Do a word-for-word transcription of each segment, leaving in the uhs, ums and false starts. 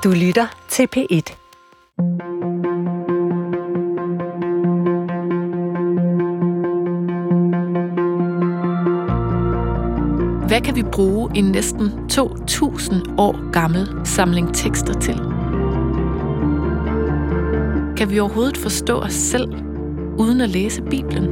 Du lytter til P et. Hvad kan vi bruge en næsten to tusind år gammel samling tekster til? Kan vi overhovedet forstå os selv, uden at læse Bibelen?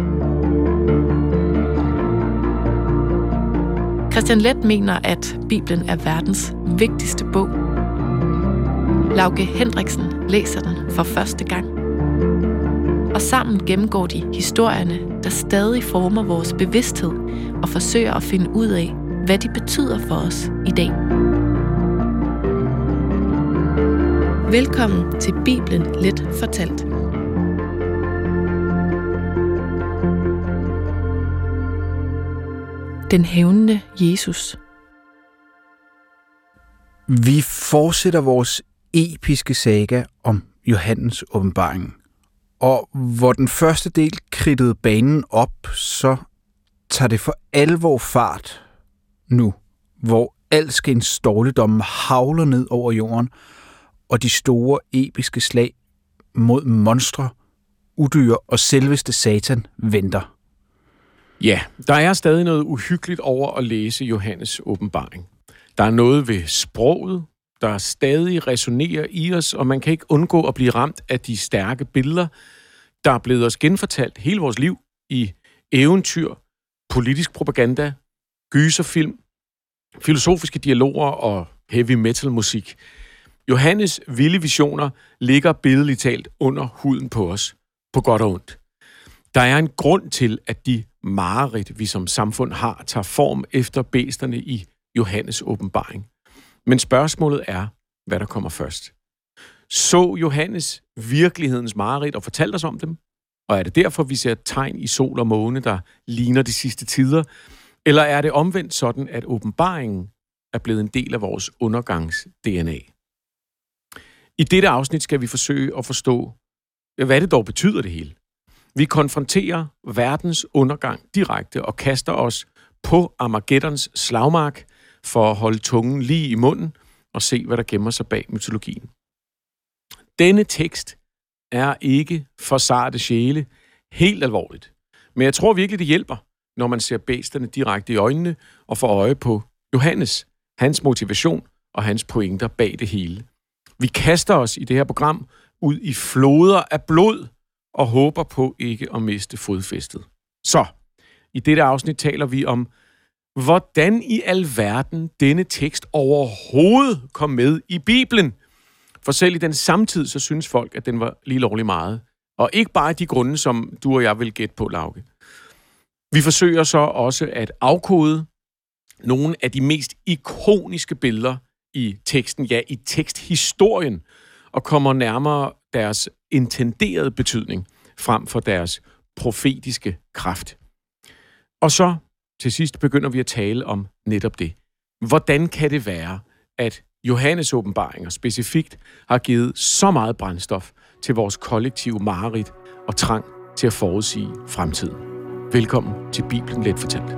Christian Leth mener, at Bibelen er verdens vigtigste bog. Lauke Hendriksen læser den for første gang. Og sammen gennemgår de historierne, der stadig former vores bevidsthed og forsøger at finde ud af, hvad de betyder for os i dag. Velkommen til Bibelen Let fortalt. Den hævnende Jesus. Vi fortsætter vores episke saga om Johannes åbenbaring. Og hvor den første del kridtede banen op, så tager det for alvor fart nu, hvor alskens dårligdomme havler ned over jorden, og de store episke slag mod monstre, udyr og selveste Satan venter. Ja, der er stadig noget uhyggeligt over at læse Johannes åbenbaring. Der er noget ved sproget, der stadig resonerer i os, og man kan ikke undgå at blive ramt af de stærke billeder, der er blevet os genfortalt hele vores liv i eventyr, politisk propaganda, gyserfilm, filosofiske dialoger og heavy metal musik. Johannes vilde visioner ligger billedligt talt under huden på os, på godt og ondt. Der er en grund til, at de mareridt, vi som samfund har, tager form efter bæsterne i Johannes åbenbaring. Men spørgsmålet er, hvad der kommer først. Så Johannes virkelighedens mareridt og fortalte os om dem? Og er det derfor, vi ser tegn i sol og måne, der ligner de sidste tider? Eller er det omvendt sådan, at åbenbaringen er blevet en del af vores undergangs-D N A? I dette afsnit skal vi forsøge at forstå, hvad det dog betyder det hele. Vi konfronterer verdens undergang direkte og kaster os på Armageddons slagmark for at holde tungen lige i munden og se, hvad der gemmer sig bag mytologien. Denne tekst er ikke for sarte sjæle helt alvorligt, men jeg tror virkelig, det hjælper, når man ser bæsterne direkte i øjnene og får øje på Johannes, hans motivation og hans pointer bag det hele. Vi kaster os i det her program ud i floder af blod og håber på ikke at miste fodfæstet. Så, i dette afsnit taler vi om, hvordan i alverden denne tekst overhovedet kom med i Bibelen. For selv i den samtid, så synes folk, at den var lige lovlig meget. Og ikke bare de grunde, som du og jeg vil gætte på, Lauke. Vi forsøger så også at afkode nogle af de mest ikoniske billeder i teksten, ja, i teksthistorien, og kommer nærmere deres intenderede betydning frem for deres profetiske kraft. Og så til sidst begynder vi at tale om netop det. Hvordan kan det være, at Johannes åbenbaringer specifikt har givet så meget brændstof til vores kollektive mareridt og trang til at forudsige fremtiden? Velkommen til Bibelen Let fortalt.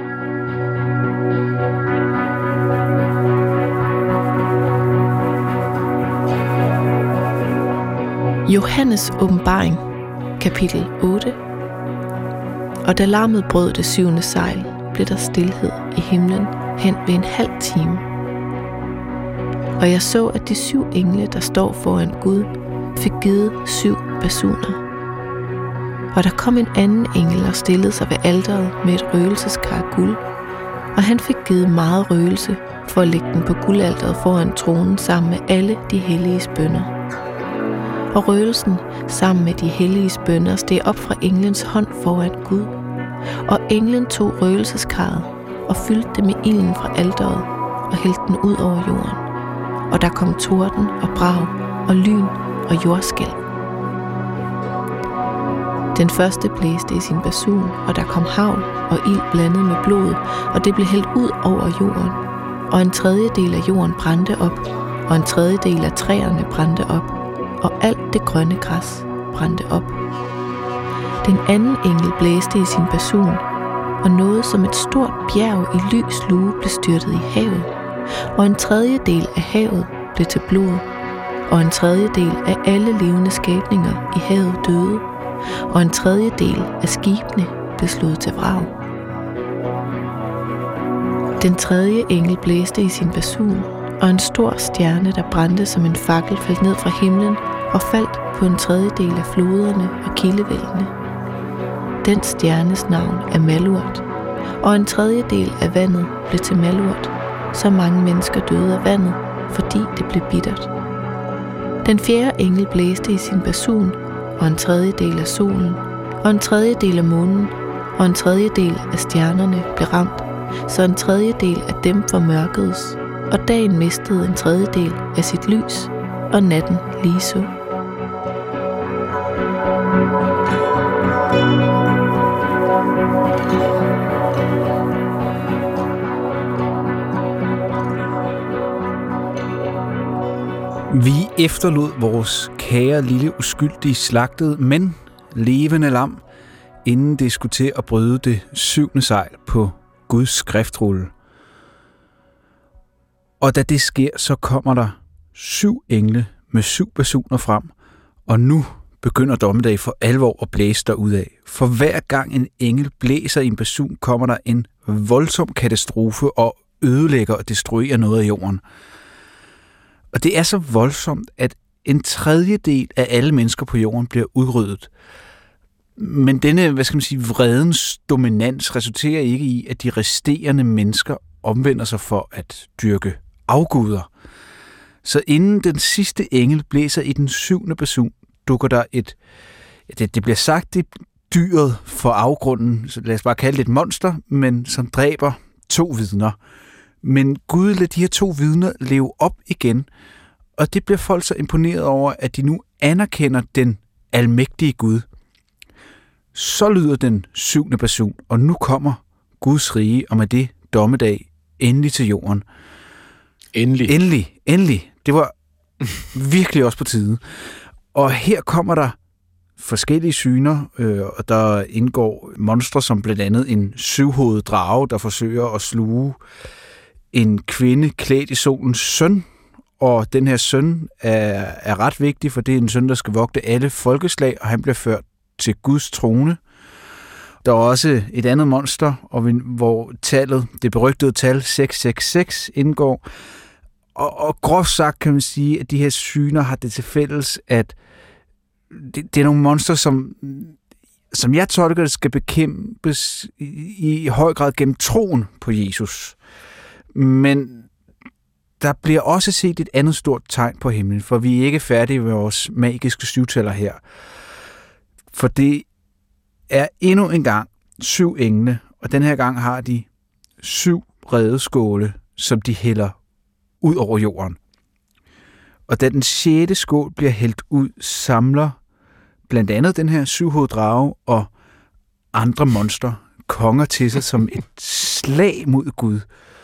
Johannes åbenbaring, kapitel otte. Og da larmet brød det syvende sejl, blev der stilhed i himlen hen ved en halv time. Og jeg så, at de syv engle, der står foran Gud, fik givet syv basuner. Og der kom en anden engel og stillede sig ved alteret med et røgelseskar af guld, og han fik givet meget røgelse for at lægge den på guldalteret foran tronen sammen med alle de helliges bønner. Og røgelsen sammen med de helliges bønner steg op fra englens hånd foran Gud. Og englen tog røgelseskaret og fyldte det med ilden fra alteret og hældte den ud over jorden. Og der kom torden og brag og lyn og jordskælv. Den første blæste i sin basun, og der kom hagl og ild blandet med blod, og det blev hældt ud over jorden. Og en tredjedel af jorden brændte op, og en tredjedel af træerne brændte op, og alt det grønne græs brændte op. Den anden engel blæste i sin basun, og noget som et stort bjerg i lys lue blev styrtet i havet, og en tredjedel af havet blev til blod, og en tredjedel af alle levende skabninger i havet døde, og en tredjedel af skibene blev slået til vrag. Den tredje engel blæste i sin basun, og en stor stjerne, der brændte som en fakkel, faldt ned fra himlen og faldt på en tredjedel af floderne og kildevældene. Den stjernes navn er Malurt, og en tredjedel af vandet blev til malurt. Så mange mennesker døde af vandet, fordi det blev bittert. Den fjerde engel blæste i sin basun, og en tredjedel af solen, og en tredjedel af månen, og en tredjedel af stjernerne blev ramt, så en tredjedel af dem formørkedes, og dagen mistede en tredjedel af sit lys, og natten ligeså. Vi efterlod vores kære lille uskyldige slagtede, men levende lam, inden det skulle til at bryde det syvende sejl på Guds skriftrulle. Og da det sker, så kommer der syv engle med syv basuner frem, og nu begynder dommedag for alvor at blæse derudad. For hver gang en engel blæser i en basun, kommer der en voldsom katastrofe og ødelægger og destruerer noget af jorden. Og det er så voldsomt, at en tredjedel af alle mennesker på jorden bliver udryddet. Men denne, hvad skal man sige, vredens dominans resulterer ikke i, at de resterende mennesker omvender sig for at dyrke afguder. Så inden den sidste engel blæser i den syvende basun, dukker der et, det, det bliver sagt, det dyret for afgrunden, så lad os bare kalde det et monster, men som dræber to vidner. Men Gud lader de her to vidner leve op igen, og det bliver folk så imponeret over, at de nu anerkender den almægtige Gud. Så lyder den syvende basun, og nu kommer Guds rige, og med det dommedag endelig til jorden. Endelig. Endelig, endelig. Det var virkelig også på tide. Og her kommer der forskellige syner, øh, og der indgår monstre som blandt andet en syvhovedet drage, der forsøger at sluge en kvinde klædt i solens søn, og den her søn er, er ret vigtig, for det er en søn, der skal vogte alle folkeslag, og han bliver ført til Guds trone. Der er også et andet monster, og hvor tallet, det berygtede tal seks seks seks indgår. Og, og groft sagt kan man sige, at de her syner har det til fælles, at det, det er nogle monster, som, som jeg tolker det, skal bekæmpes i, i høj grad gennem troen på Jesus. Men der bliver også set et andet stort tegn på himlen, for vi er ikke færdige med vores magiske syvtæller her. For det er endnu en gang syv engle, og den her gang har de syv redeskåle, som de hælder ud over jorden. Og da den sjette skål bliver hældt ud, samler blandt andet den her syvhovedet drage og andre monstre konger til sig som et slag mod Gud.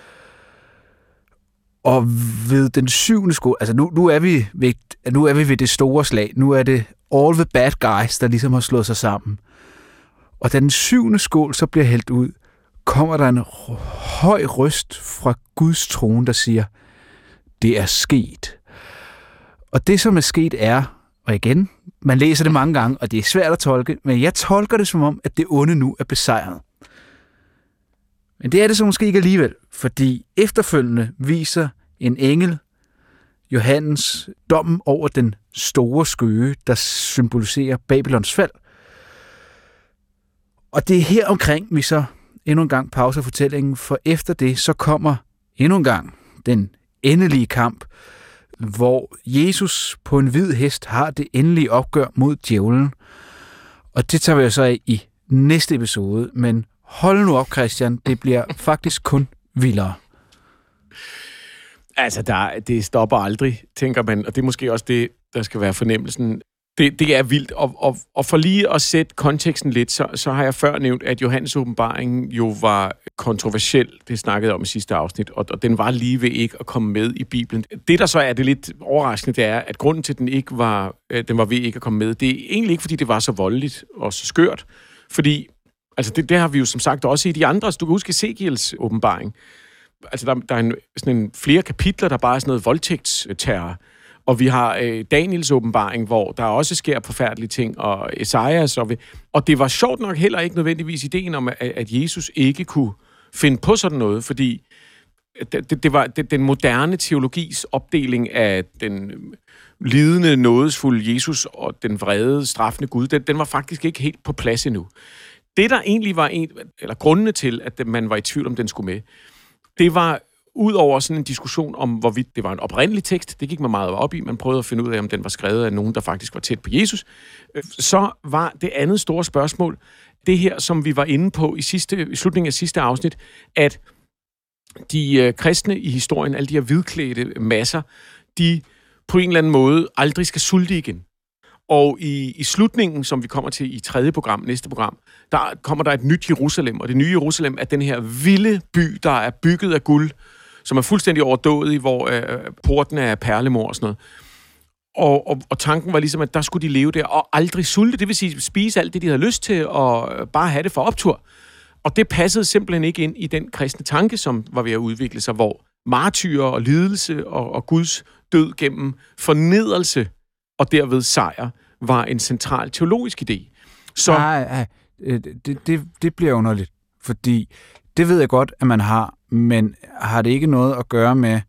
Og ved den syvende skål, altså nu, nu, er vi ved, nu er vi ved det store slag, nu er det all the bad guys, der ligesom har slået sig sammen. Og da den syvende skål så bliver hældt ud, kommer der en høj røst fra Guds trone, der siger, det er sket. Og det, som er sket, er, og igen, man læser det mange gange, og det er svært at tolke, men jeg tolker det som om, at det onde nu er besejret. Men det er det så måske ikke alligevel, fordi efterfølgende viser en engel Johannes dommen over den store skøge, der symboliserer Babylons fald. Og det er her omkring, vi så endnu en gang pauser fortællingen, for efter det, så kommer endnu en gang den endelige kamp, hvor Jesus på en hvid hest har det endelige opgør mod djævlen. Og det tager vi jo så af i næste episode, men hold nu op, Christian, det bliver faktisk kun vildere. Altså, der, det stopper aldrig, tænker man, og det er måske også det, der skal være fornemmelsen. Det, det er vildt, og, og, og for lige at sætte konteksten lidt, så, så har jeg før nævnt, at Johannes åbenbaring jo var kontroversiel, det snakkede jeg om i sidste afsnit, og, og den var lige ved ikke at komme med i Bibelen. Det, der så er det lidt overraskende, det er, at grunden til, at den ikke var, den var ved ikke at komme med, det er egentlig ikke, fordi det var så voldeligt og så skørt, fordi, altså det, det har vi jo som sagt også i de andre, du kan huske Ezekiels åbenbaring, altså der, der er en, sådan en flere kapitler, der bare er sådan noget voldtægtsterror. Og vi har øh, Daniels åbenbaring, hvor der også sker forfærdelige ting, og Esajas. Og, vi, og det var sjovt nok heller ikke nødvendigvis ideen om, at, at Jesus ikke kunne finde på sådan noget, fordi det, det, det var det, den moderne teologis opdeling af den lidende, nådesfulde Jesus og den vrede, straffende Gud, den, den var faktisk ikke helt på plads endnu. Det, der egentlig var en, eller grundene til, at man var i tvivl om, den skulle med, det var ud over sådan en diskussion om, hvorvidt det var en oprindelig tekst, det gik man meget op i, man prøvede at finde ud af, om den var skrevet af nogen, der faktisk var tæt på Jesus, så var det andet store spørgsmål, det her, som vi var inde på i, sidste, i slutningen af sidste afsnit, at de øh, kristne i historien, alle de her hvidklædte masser, de på en eller anden måde aldrig skal sulte igen. Og i, i slutningen, som vi kommer til i tredje program, næste program, der kommer der et nyt Jerusalem, og det nye Jerusalem er den her vilde by, der er bygget af guld, som er fuldstændig overdådig, hvor øh, portene er perlemor og sådan noget. Og, og, og tanken var ligesom, at der skulle de leve der og aldrig sulte, det vil sige spise alt det, de havde lyst til, og bare have det for optur. Og det passede simpelthen ikke ind i den kristne tanke, som var ved at udvikle sig, hvor martyrer og lidelse og, og Guds død gennem fornedrelse og derved sejr var en central teologisk idé. Så Nej, nej, det, det, det bliver underligt, fordi det ved jeg godt, at man har, men har det ikke noget at gøre med,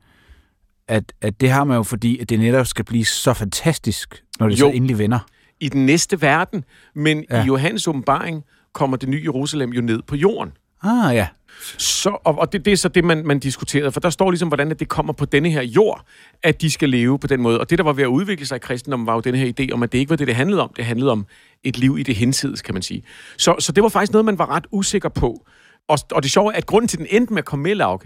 at, at det har man jo, fordi at det netop skal blive så fantastisk, når det jo, så endelig vender. I den næste verden, men ja. I Johannes åbenbaring kommer det nye Jerusalem jo ned på jorden. Ah, ja. Så, og og det, det er så det, man, man diskuterede, for der står ligesom, hvordan at det kommer på denne her jord, at de skal leve på den måde. Og det, der var ved at udvikle sig i kristendommen, var jo den her idé om, at det ikke var det, det handlede om. Det handlede om et liv i det hinsides, kan man sige. Så, så det var faktisk noget, man var ret usikker på. Og, og det sjove er, at grunden til, den endte med at komme med, Lauke,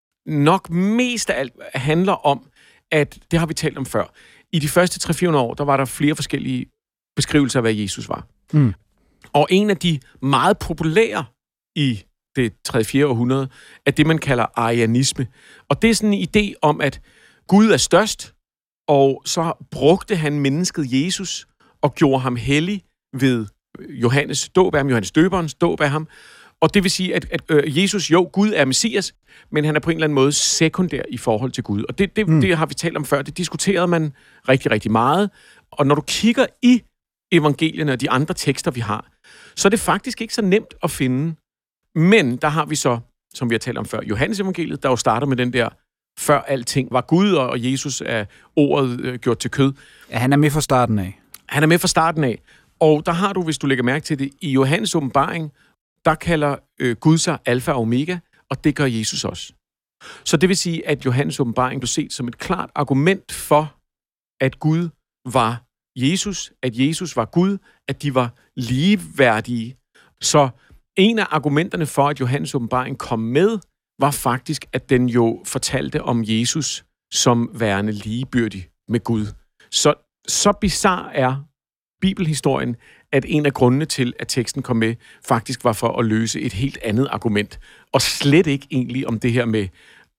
nok mest af alt handler om, at, det har vi talt om før, i de første tre til fire hundrede år, der var der flere forskellige beskrivelser af, hvad Jesus var. Mm. Og en af de meget populære i det tredje til fjerde århundrede, er det, man kalder arianisme. Og det er sådan en idé om, at Gud er størst, og så brugte han mennesket Jesus og gjorde ham hellig ved Johannes dåb af ham, Johannes døberens dåb af ham. Og det vil sige, at, at øh, Jesus, jo, Gud er Messias, men han er på en eller anden måde sekundær i forhold til Gud. Og det, det, mm. det har vi talt om før, det diskuterede man rigtig, rigtig meget. Og når du kigger i evangelierne og de andre tekster, vi har, så er det faktisk ikke så nemt at finde. Men der har vi så, som vi har talt om før, Johannes evangeliet, der jo starter med den der, før alting var Gud, og Jesus er ordet øh, gjort til kød. Ja, han er med fra starten af. Han er med fra starten af. Og der har du, hvis du lægger mærke til det, i Johannes åbenbaring, der kalder øh, Gud sig alfa og omega, og det gør Jesus også. Så det vil sige, at Johannes åbenbaring blev set som et klart argument for, at Gud var Jesus, at Jesus var Gud, at de var ligeværdige. Så en af argumenterne for, at Johannes åbenbaring kom med, var faktisk, at den jo fortalte om Jesus som værende ligebyrdig med Gud. Så, så bizarre er bibelhistorien, at en af grundene til, at teksten kom med, faktisk var for at løse et helt andet argument. Og slet ikke egentlig om det her med,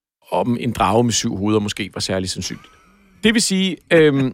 om en drage med syv hoveder måske var særlig sandsynligt. Det vil sige... Øhm,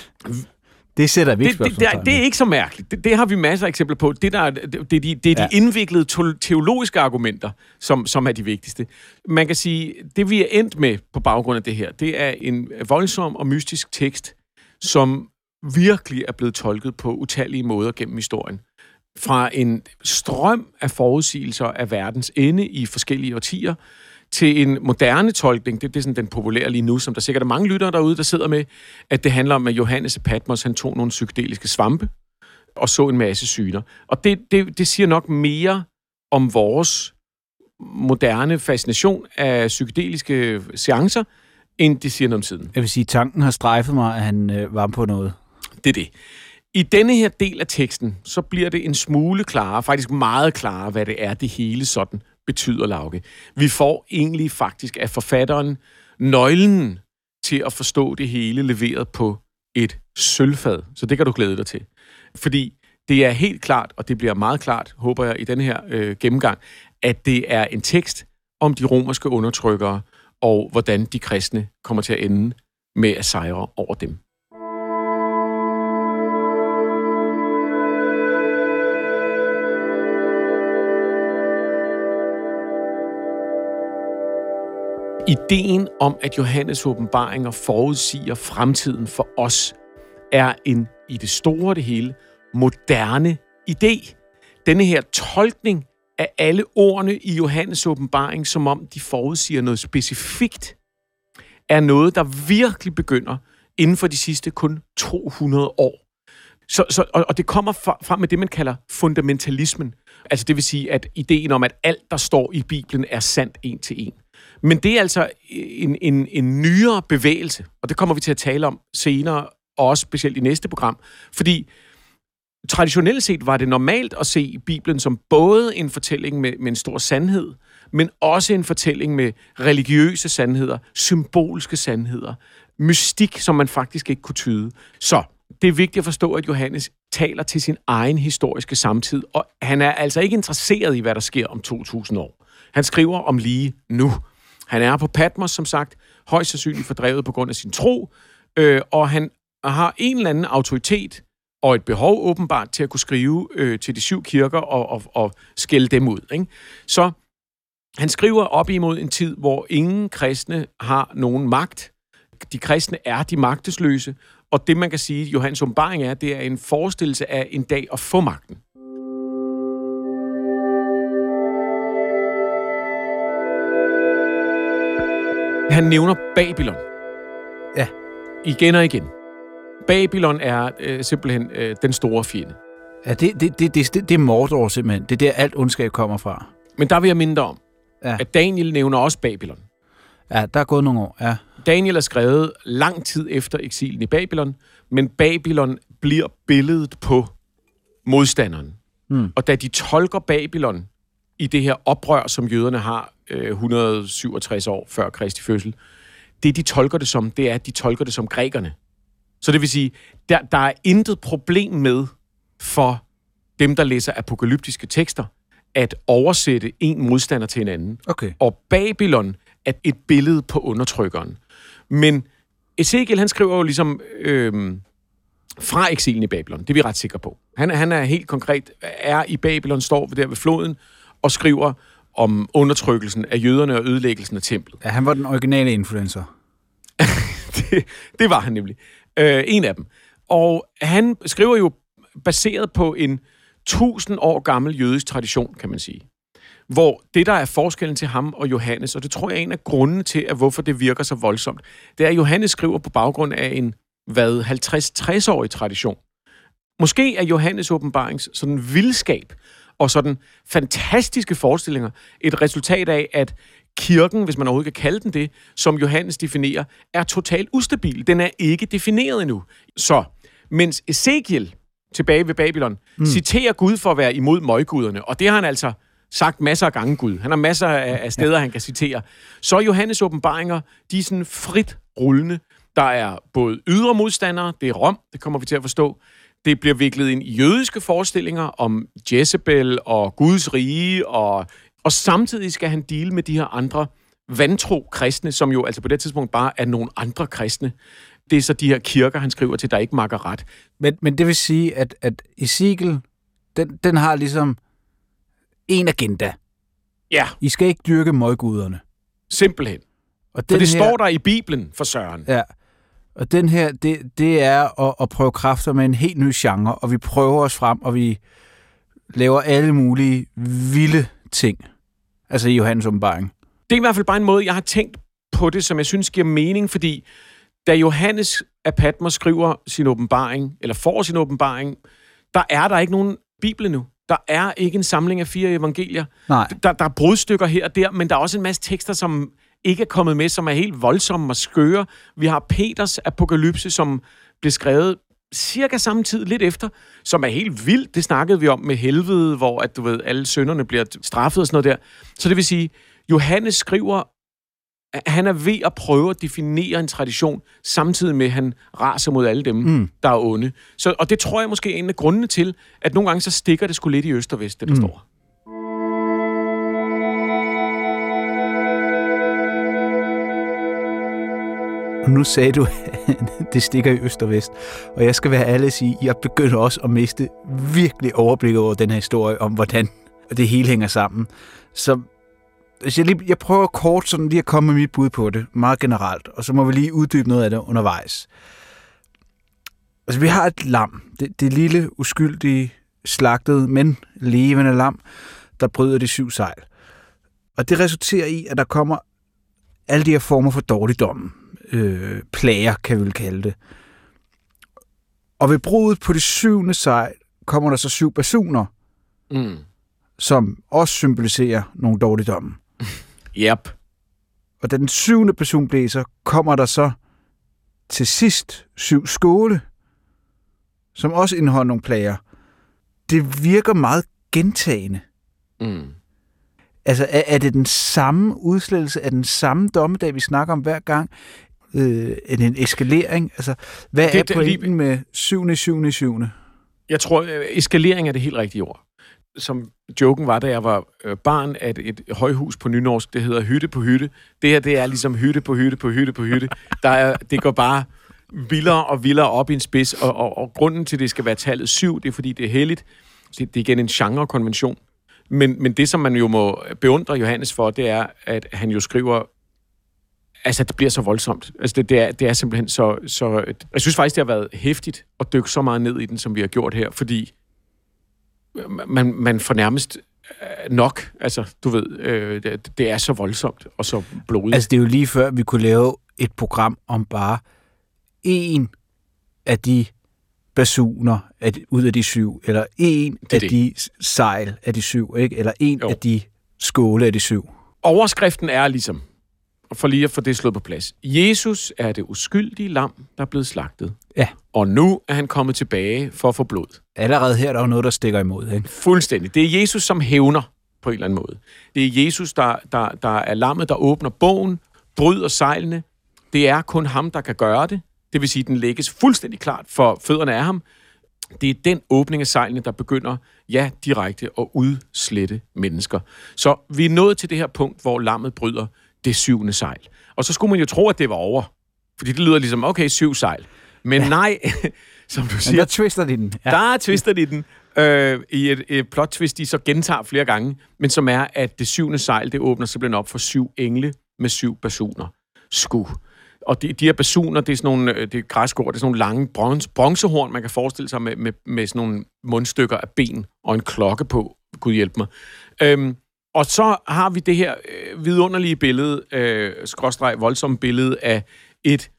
Det sætter vi ikke det, det, det, det er ikke så mærkeligt. Det, det har vi masser af eksempler på. Det, der, det, det, det, det er de ja. indviklede teologiske argumenter, som, som er de vigtigste. Man kan sige, det vi er endt med på baggrund af det her, det er en voldsom og mystisk tekst, som virkelig er blevet tolket på utallige måder gennem historien. Fra en strøm af forudsigelser af verdens ende i forskellige årtier, til en moderne tolkning, det, det er sådan den populære lige nu, som der sikkert er mange lyttere derude, der sidder med, at det handler om, at Johannes af Patmos, han tog nogle psykedeliske svampe, og så en masse syner. Og det, det, det siger nok mere om vores moderne fascination af psykedeliske seancer, end det siger noget om tiden. Jeg vil sige, tanken har strejfet mig, at han øh, var på noget. Det er det. I denne her del af teksten, så bliver det en smule klarere, faktisk meget klarere, hvad det er, det hele sådan betyder, Lauke. Vi får egentlig faktisk af forfatteren nøglen til at forstå det hele leveret på et sølvfad. Så det kan du glæde dig til. Fordi det er helt klart, og det bliver meget klart, håber jeg, i denne her øh, gennemgang, at det er en tekst om de romerske undertrykkere, og hvordan de kristne kommer til at ende med at sejre over dem. Ideen om, at Johannes' åbenbaringer forudsiger fremtiden for os, er en, i det store det hele, moderne idé. Denne her tolkning af alle ordene i Johannes' åbenbaring, som om de forudsiger noget specifikt, er noget, der virkelig begynder inden for de sidste kun to hundrede år. Så, så, og, og det kommer frem med det, man kalder fundamentalismen. Altså det vil sige, at ideen om, at alt, der står i Bibelen, er sandt en til en. Men det er altså en, en, en nyere bevægelse, og det kommer vi til at tale om senere, og også specielt i næste program. Fordi traditionelt set var det normalt at se Bibelen som både en fortælling med, med en stor sandhed, men også en fortælling med religiøse sandheder, symbolske sandheder, mystik, som man faktisk ikke kunne tyde. Så det er vigtigt at forstå, at Johannes taler til sin egen historiske samtid, og han er altså ikke interesseret i, hvad der sker om to tusind år. Han skriver om lige nu. Han er på Patmos, som sagt, højst sandsynligt fordrevet på grund af sin tro, øh, og han har en eller anden autoritet og et behov åbenbart til at kunne skrive øh, til de syv kirker og, og, og skælde dem ud. Ikke? Så han skriver op imod en tid, hvor ingen kristne har nogen magt. De kristne er de magtesløse, og det, man kan sige, Johannes åbenbaring er, det er en forestillelse af en dag at få magten. Han nævner Babylon. Ja. Igen og igen. Babylon er øh, simpelthen øh, den store fjende. Ja, det, det, det, det, det er Mordor simpelthen. Det er der, alt ondskab kommer fra. Men der vil jeg minde dig om, ja. at Daniel nævner også Babylon. Ja, der er gået nogle år, ja. Daniel er skrevet lang tid efter eksilen i Babylon, men Babylon bliver billedet på modstanderen. Hmm. Og da de tolker Babylon i det her oprør, som jøderne har øh, et hundrede og syvogtres år før Kristi fødsel, det de tolker det som, det er, at de tolker det som grækerne. Så det vil sige, der, der er intet problem med for dem, der læser apokalyptiske tekster, at oversætte en modstander til en anden. Okay. Og Babylon er et billede på undertrykkeren. Men Ezekiel, han skriver jo ligesom øh, fra eksilen i Babylon. Det er vi ret sikre på. Han, han er helt konkret, er i Babylon, står der ved floden, og skriver om undertrykkelsen af jøderne og ødelæggelsen af templet. Ja, han var den originale influencer. det, det var han nemlig. Øh, en af dem. Og han skriver jo baseret på en tusind år gammel jødisk tradition, kan man sige. Hvor det, der er forskellen til ham og Johannes, og det tror jeg er en af grundene til, at hvorfor det virker så voldsomt, det er, at Johannes skriver på baggrund af en, hvad, halvtreds til tres-årig tradition. Måske er Johannes åbenbarings sådan vildskab og sådan fantastiske forestillinger et resultat af, at kirken, hvis man overhovedet kan kalde den det, som Johannes definerer, er totalt ustabil. Den er ikke defineret endnu. Så, mens Ezekiel, tilbage ved Babylon, mm. citerer Gud for at være imod møgguderne, og det har han altså sagt masser af gange, Gud. Han har masser af, af steder, ja. han kan citere. Så er Johannes åbenbaringer, de er sådan frit rullende. Der er både ydre modstandere, det er Rom, det kommer vi til at forstå. Det bliver viklet ind i jødiske forestillinger om Jezebel og Guds rige, og, og samtidig skal han deale med de her andre vantro kristne, som jo altså på det tidspunkt bare er nogle andre kristne. Det er så de her kirker, han skriver til, der ikke makker ret. Men, men det vil sige, at, at Ezekiel, den, den har ligesom en agenda. Ja. I skal ikke dyrke møgguderne. Simpelthen. Og for det her, står der i Bibelen for Søren. Ja. Og den her, det, det er at, at prøve kræfter med en helt ny genre, og vi prøver os frem, og vi laver alle mulige vilde ting. Altså i Johannes åbenbaring. Det er i hvert fald bare en måde, jeg har tænkt på det, som jeg synes giver mening, fordi da Johannes af Patmos skriver sin åbenbaring, eller får sin åbenbaring, der er der ikke nogen Bibel endnu. Der er ikke en samling af fire evangelier. Nej. Der, der er brudstykker her og der, men der er også en masse tekster, som ikke er kommet med, som er helt voldsomme og skøre. Vi har Peters apokalypse, som blev skrevet cirka samme tid, lidt efter, som er helt vildt. Det snakkede vi om med helvede, hvor at, du ved, alle synderne bliver straffet og sådan noget der. Så det vil sige, Johannes skriver, han er ved at prøve at definere en tradition, samtidig med, at han raser mod alle dem, mm. der er onde. Så, og det tror jeg måske er en af grundene til, at nogle gange så stikker det sgu lidt i øst og vest, det der mm. står. Og nu sagde du, at det stikker i øst og vest. Og jeg skal være ærlig at sige, at jeg begynder også at miste virkelig overblik over den her historie, om hvordan det hele hænger sammen. Så Jeg, lige, jeg prøver kort sådan lige at komme med mit bud på det, meget generelt, og så må vi lige uddybe noget af det undervejs. Altså, vi har et lam. Det, det lille, uskyldige, slagtede, men levende lam, der bryder de syv sejl. Og det resulterer i, at der kommer alle de her former for dårligdom. Øh, plager, kan vi vel kalde det. Og ved bruddet på det syvende sejl kommer der så syv basuner, mm. som også symboliserer nogle dårligdomme. Yep. Og da den syvende basun blæser, kommer der så til sidst syv skåle, som også indeholder nogle plager. Det virker meget gentagende. Mm. Altså, er, er det den samme udslettelse af den samme dommedag, vi snakker om hver gang? Øh, er det en eskalering? Altså, hvad det, er pointen lige... med syvende, syvende, syvende? Jeg tror, eskalering er det helt rigtige ord. Som joken var, da jeg var barn, at et højhus på nynorsk, det hedder hytte på hytte. Det her, det er ligesom hytte på hytte på hytte på hytte. Der er, det går bare vildere og vildere op i en spids, og, og, og grunden til, det skal være tallet syv, det er, fordi det er helligt. Det, det er igen en genrekonvention. Men, men det, som man jo må beundre Johannes for, det er, at han jo skriver, altså, det bliver så voldsomt. Altså, det, det, er, det er simpelthen så, så... Jeg synes faktisk, det har været hæftigt at dykke så meget ned i den, som vi har gjort her, fordi man, man får nærmest nok. Altså, du ved, øh, det, det er så voldsomt og så blodigt. Altså, det er jo lige før, vi kunne lave et program om bare en af de basuner af de, ud af de syv, eller en af det. de sejl af de syv, ikke? Eller en jo. af de skåle af de syv. Overskriften er ligesom, for lige at få det slået på plads, Jesus er det uskyldige lam, der er blevet slagtet. Ja. Og nu er han kommet tilbage for at få blod. Allerede her er der jo noget, der stikker imod, ikke? Fuldstændig. Det er Jesus, som hævner på en eller anden måde. Det er Jesus, der, der, der er lammet, der åbner bogen, bryder sejlene. Det er kun ham, der kan gøre det. Det vil sige, at den lægges fuldstændig klart for fødderne af ham. Det er den åbning af sejlene, der begynder, ja, direkte at udslette mennesker. Så vi er nået til det her punkt, hvor lammet bryder det syvende sejl. Og så skulle man jo tro, at det var over. Fordi det lyder ligesom, okay, syv sejl. Men ja. nej, som du siger... Men der twister de den. Ja. Der twister de den øh, i et, et plot twist, de så gentager flere gange, men som er, at det syvende sejl, det åbner simpelthen op for syv engle med syv basuner. Sku. Og de, de her basuner, det er sådan nogle, det er græsk ord, det er sådan nogle lange bronze, bronzehorn, man kan forestille sig med, med, med sådan nogle mundstykker af ben og en klokke på. Gud hjælp mig. Øhm, og så har vi det her øh, vidunderlige billede, øh, skråstreg voldsomme billede af et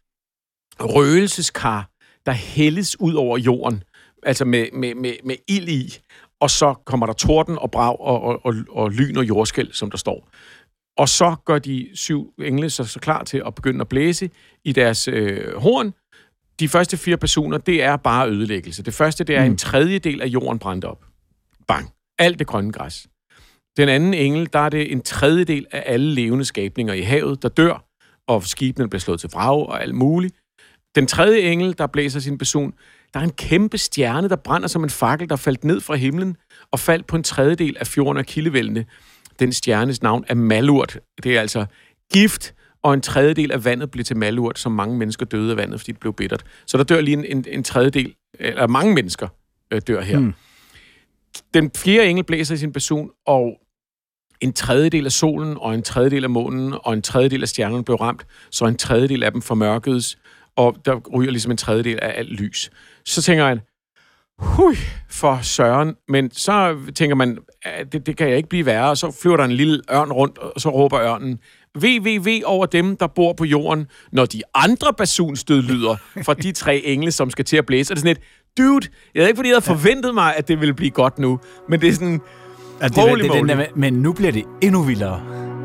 røgelseskar, der hældes ud over jorden, altså med, med, med, med ild i, og så kommer der torden og brag og, og, og, og lyn og jordskælv, som der står. Og så gør de syv engle så, så klar til at begynde at blæse i deres øh, horn. De første fire personer, det er bare ødelæggelse. Det første, det er mm. en tredjedel af jorden brændt op. Bang. Alt det grønne græs. Den anden engel, der er det en tredjedel af alle levende skabninger i havet, der dør, og skibene bliver slået til vrag og alt muligt. Den tredje engel, der blæser sin basun, der er en kæmpe stjerne, der brænder som en fakkel, der faldt ned fra himlen og faldt på en tredjedel af fjorden og kildevældene. Den stjernes navn er malurt. Det er altså gift, og en tredjedel af vandet blev til malurt, som mange mennesker døde af vandet, fordi det blev bittert. Så der dør lige en, en, en tredjedel, eller mange mennesker øh, dør her. Mm. Den fjerde engel blæser i sin basun, og en tredjedel af solen, og en tredjedel af månen, og en tredjedel af stjernerne blev ramt, så en tredjedel af dem formørkedes, og der ryger ligesom en tredjedel af alt lys. Så tænker jeg, hui, for søren, men så tænker man, det, det kan jeg ikke blive værre, og så flyver der en lille ørn rundt, og så råber ørnen, V, V, V over dem, der bor på jorden, når de andre basunstød lyder fra de tre engle, som skal til at blæse. Og det er sådan et, dude, jeg ved ikke, fordi jeg havde forventet mig, at det ville blive godt nu, men det er sådan, ja, det, holy det, det, der, men nu bliver det endnu vildere.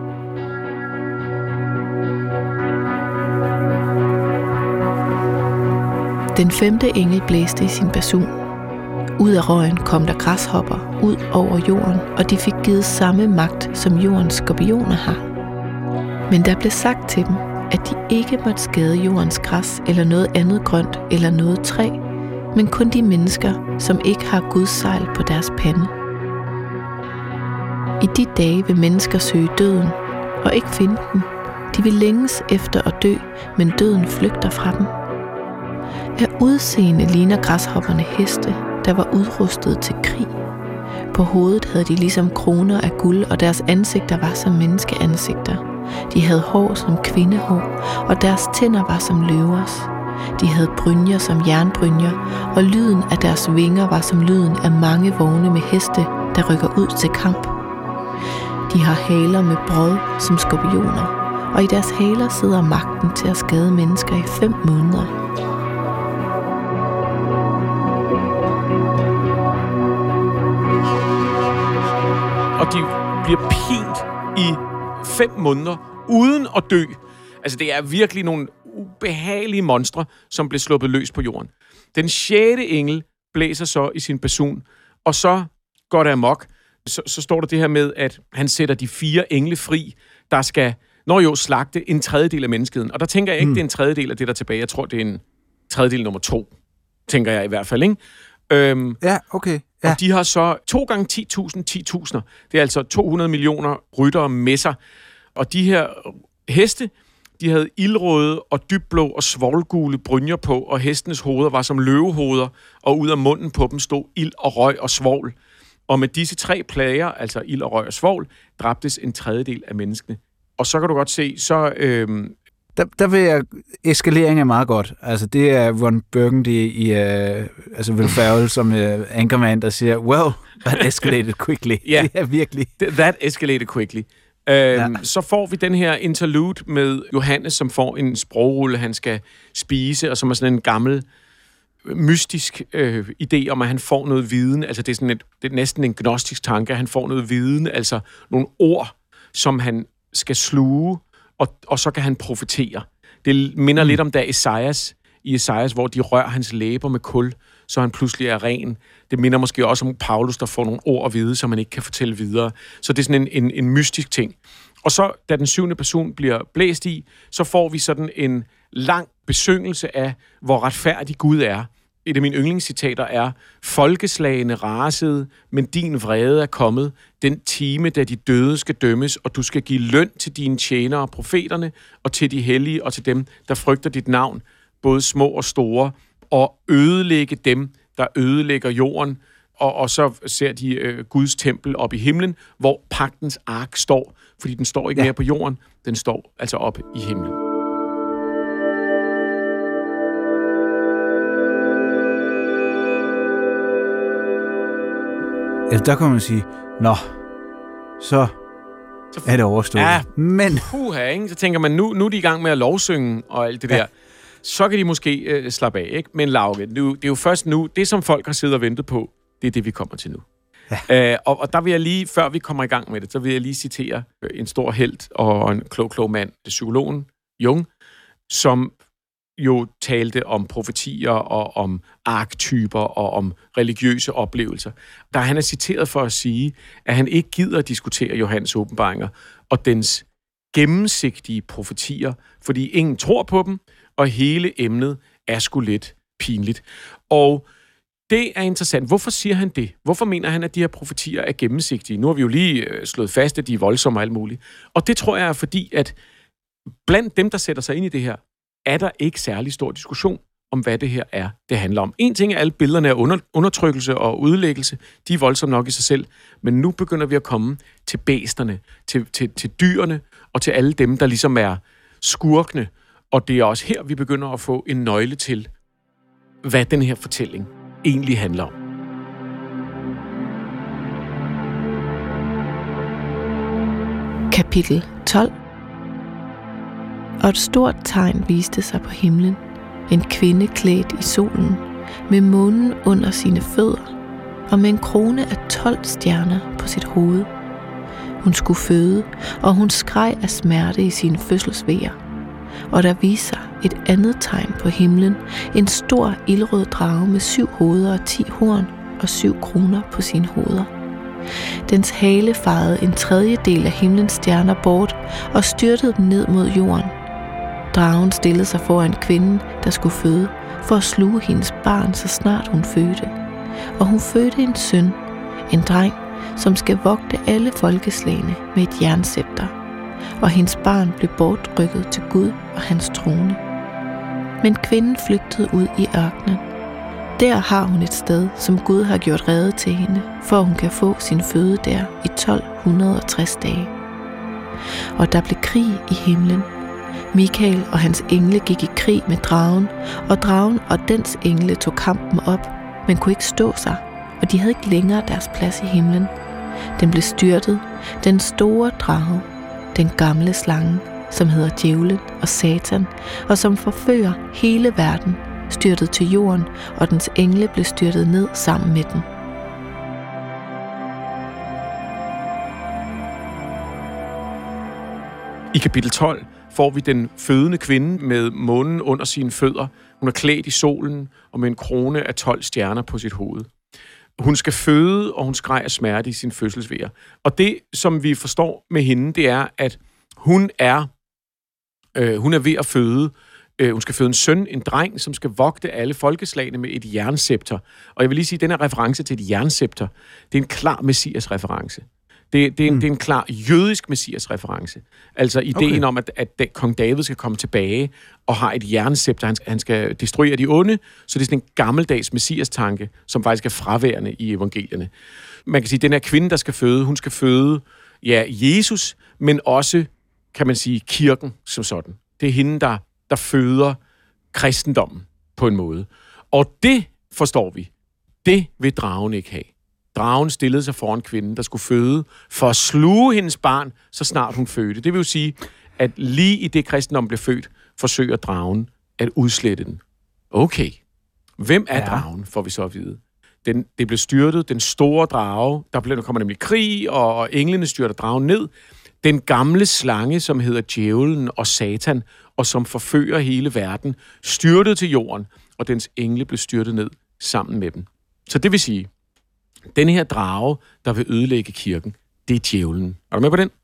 Den femte engel blæste i sin basun. Ud af røgen kom der græshopper ud over jorden, og de fik givet samme magt, som jordens skorpioner har. Men der blev sagt til dem, at de ikke måtte skade jordens græs eller noget andet grønt eller noget træ, men kun de mennesker, som ikke har Guds sejl på deres pande. I de dage vil mennesker søge døden og ikke finde den. De vil længes efter at dø, men døden flygter fra dem. Af udseende ligner græshopperne heste, der var udrustet til krig. På hovedet havde de ligesom kroner af guld, og deres ansigter var som menneskeansigter. De havde hår som kvindehår, og deres tænder var som løvers. De havde brynjer som jernbrynjer, og lyden af deres vinger var som lyden af mange vogne med heste, der rykker ud til kamp. De har haler med brod som skorpioner, og i deres haler sidder magten til at skade mennesker i fem måneder. Og de bliver pint i fem måneder, uden at dø. Altså, det er virkelig nogle ubehagelige monstre, som blev sluppet løs på jorden. Den sjette engel blæser så i sin basun, og så går det amok. Så, så står der det her med, at han sætter de fire engle fri, der skal, når jo, slagte en tredjedel af menneskeheden. Og der tænker jeg ikke, mm. det er en tredjedel af det, der er tilbage. Jeg tror, det er en tredjedel nummer to, tænker jeg i hvert fald, ikke? Øhm, ja, okay. Ja. Og de har så to gange ti tusind, ti tusinder. Det er altså to hundrede millioner ryttere med sig. Og de her heste, de havde ildrøde og dybblå og svovlgule brynjer på, og hestenes hoveder var som løvehoveder, og ud af munden på dem stod ild og røg og svovl. Og med disse tre plager, altså ild og røg og svovl, dræbtes en tredjedel af menneskene. Og så kan du godt se, så... Øhm, Der, der vil jeg... Eskalering er meget godt. Altså, det er Ron Burgundy i... Uh, altså, Will Ferrell som uh, anchorman, der siger, well, that escalated quickly. Ja, det er virkelig... That escalated quickly. Øhm, ja. Så får vi den her interlude med Johannes, som får en sprogrulle, han skal spise, og som er sådan en gammel, mystisk øh, idé om, at han får noget viden. Altså, det er, sådan et, det er næsten en gnostisk tanke, at han får noget viden, altså nogle ord, som han skal sluge, og, og så kan han profetere. Det minder mm. lidt om da Esajas, i Esajas, hvor de rører hans læber med kul, så han pludselig er ren. Det minder måske også om Paulus, der får nogle ord at vide, som man ikke kan fortælle videre. Så det er sådan en, en, en mystisk ting. Og så, da den syvende person bliver blæst i, så får vi sådan en lang besyngelse af, hvor retfærdig Gud er. Et af mine yndlingscitater er, folkeslagene rasede, men din vrede er kommet. Den time, da de døde skal dømmes, og du skal give løn til dine tjenere, profeterne, og til de hellige, og til dem, der frygter dit navn, både små og store, og ødelægge dem, der ødelægger jorden. Og, og så ser de øh, Guds tempel op i himlen, hvor pagtens ark står, fordi den står ikke ja. mere på jorden, den står altså op i himlen. Altså, der kan man sige, nå, så er det overstået. Ja, men... Puha, ikke? Så tænker man, nu, nu er de i gang med at lovsynge og alt det ja. der. Så kan de måske øh, slappe af, ikke? Men Lauke, nu, det er jo først nu, det som folk har siddet og ventet på, det er det, vi kommer til nu. Ja. Øh, og, og der vil jeg lige, før vi kommer i gang med det, så vil jeg lige citere en stor helt og en klog, klog mand, det psykologen Jung, som jo talte om profetier og om arketyper og om religiøse oplevelser. Der han er citeret for at sige, at han ikke gider at diskutere Johannes åbenbaringer og dens gennemsigtige profetier, fordi ingen tror på dem, og hele emnet er sgu lidt pinligt. Og det er interessant. Hvorfor siger han det? Hvorfor mener han, at de her profetier er gennemsigtige? Nu har vi jo lige slået fast, at de er voldsomme og alt muligt. Og det tror jeg er fordi, at blandt dem, der sætter sig ind i det her, er der ikke særlig stor diskussion om, hvad det her er, det handler om. En ting er, alle billederne af under, undertrykkelse og udlæggelse, de er voldsomme nok i sig selv, men nu begynder vi at komme til bæsterne, til, til, til dyrene og til alle dem, der ligesom er skurkene. Og det er også her, vi begynder at få en nøgle til, hvad den her fortælling egentlig handler om. Kapitel tolv. Og et stort tegn viste sig på himlen. En kvinde klædt i solen, med månen under sine fødder, og med en krone af tolv stjerner på sit hoved. Hun skulle føde, og hun skreg af smerte i sine fødselsvejer. Og der viste sig et andet tegn på himlen, en stor ildrød drage med syv hoveder og ti horn og syv kroner på sine hoveder. Dens hale farede en tredjedel af himlens stjerner bort og styrtede dem ned mod jorden. Dragen stillede sig foran kvinden, der skulle føde, for at sluge hendes barn, så snart hun fødte. Og hun fødte en søn, en dreng, som skal vogte alle folkeslagene med et jernscepter. Og hendes barn blev bortrykket til Gud og hans trone. Men kvinden flygtede ud i ørkenen. Der har hun et sted, som Gud har gjort rede til hende, for hun kan få sin føde der i tolv tres dage. Og der blev krig i himlen. Mikael og hans engle gik i krig med dragen, og dragen og dens engle tog kampen op, men kunne ikke stå sig, og de havde ikke længere deres plads i himlen. Den blev styrtet, den store drage, den gamle slange, som hedder Djævlen og Satan, og som forfører hele verden, styrtet til jorden, og dens engle blev styrtet ned sammen med den. I kapitel tolv får vi den fødende kvinde med månen under sine fødder. Hun er klædt i solen og med en krone af tolv stjerner på sit hoved. Hun skal føde, og hun skræger smerte i sin fødselsvejer. Og det, som vi forstår med hende, det er, at hun er, øh, hun er ved at føde. Øh, hun skal føde en søn, en dreng, som skal vogte alle folkeslagene med et jernscepter. Og jeg vil lige sige, at den her reference til et jernscepter, det er en klar Messias-reference. Det, det, er en, mm. det er en klar jødisk Messias-reference. Altså ideen okay. om, at, at kong David skal komme tilbage og har et jernscepter. Han skal, han skal destruere de onde, så det er sådan en gammeldags Messias-tanke, som faktisk er fraværende i evangelierne. Man kan sige, at den her kvinde, der skal føde, hun skal føde ja, Jesus, men også, kan man sige, kirken som sådan. Det er hende, der, der føder kristendommen på en måde. Og det forstår vi. Det vil dragen ikke have. Dragen stillede sig foran kvinden, der skulle føde, for at sluge hendes barn, så snart hun fødte. Det vil jo sige, at lige i det kristendom blev født, forsøger dragen at udslette den. Okay. Hvem er ja. dragen, får vi så at vide? Den, det blev styrtet, den store drage, der, blev, der kommer nemlig krig, og englene styrter dragen ned. Den gamle slange, som hedder Djævlen og Satan, og som forfører hele verden, styrtet til jorden, og dens engle blev styrtet ned sammen med dem. Så det vil sige, den her drage, der vil ødelægge kirken, det er djævlen. Er du med på den?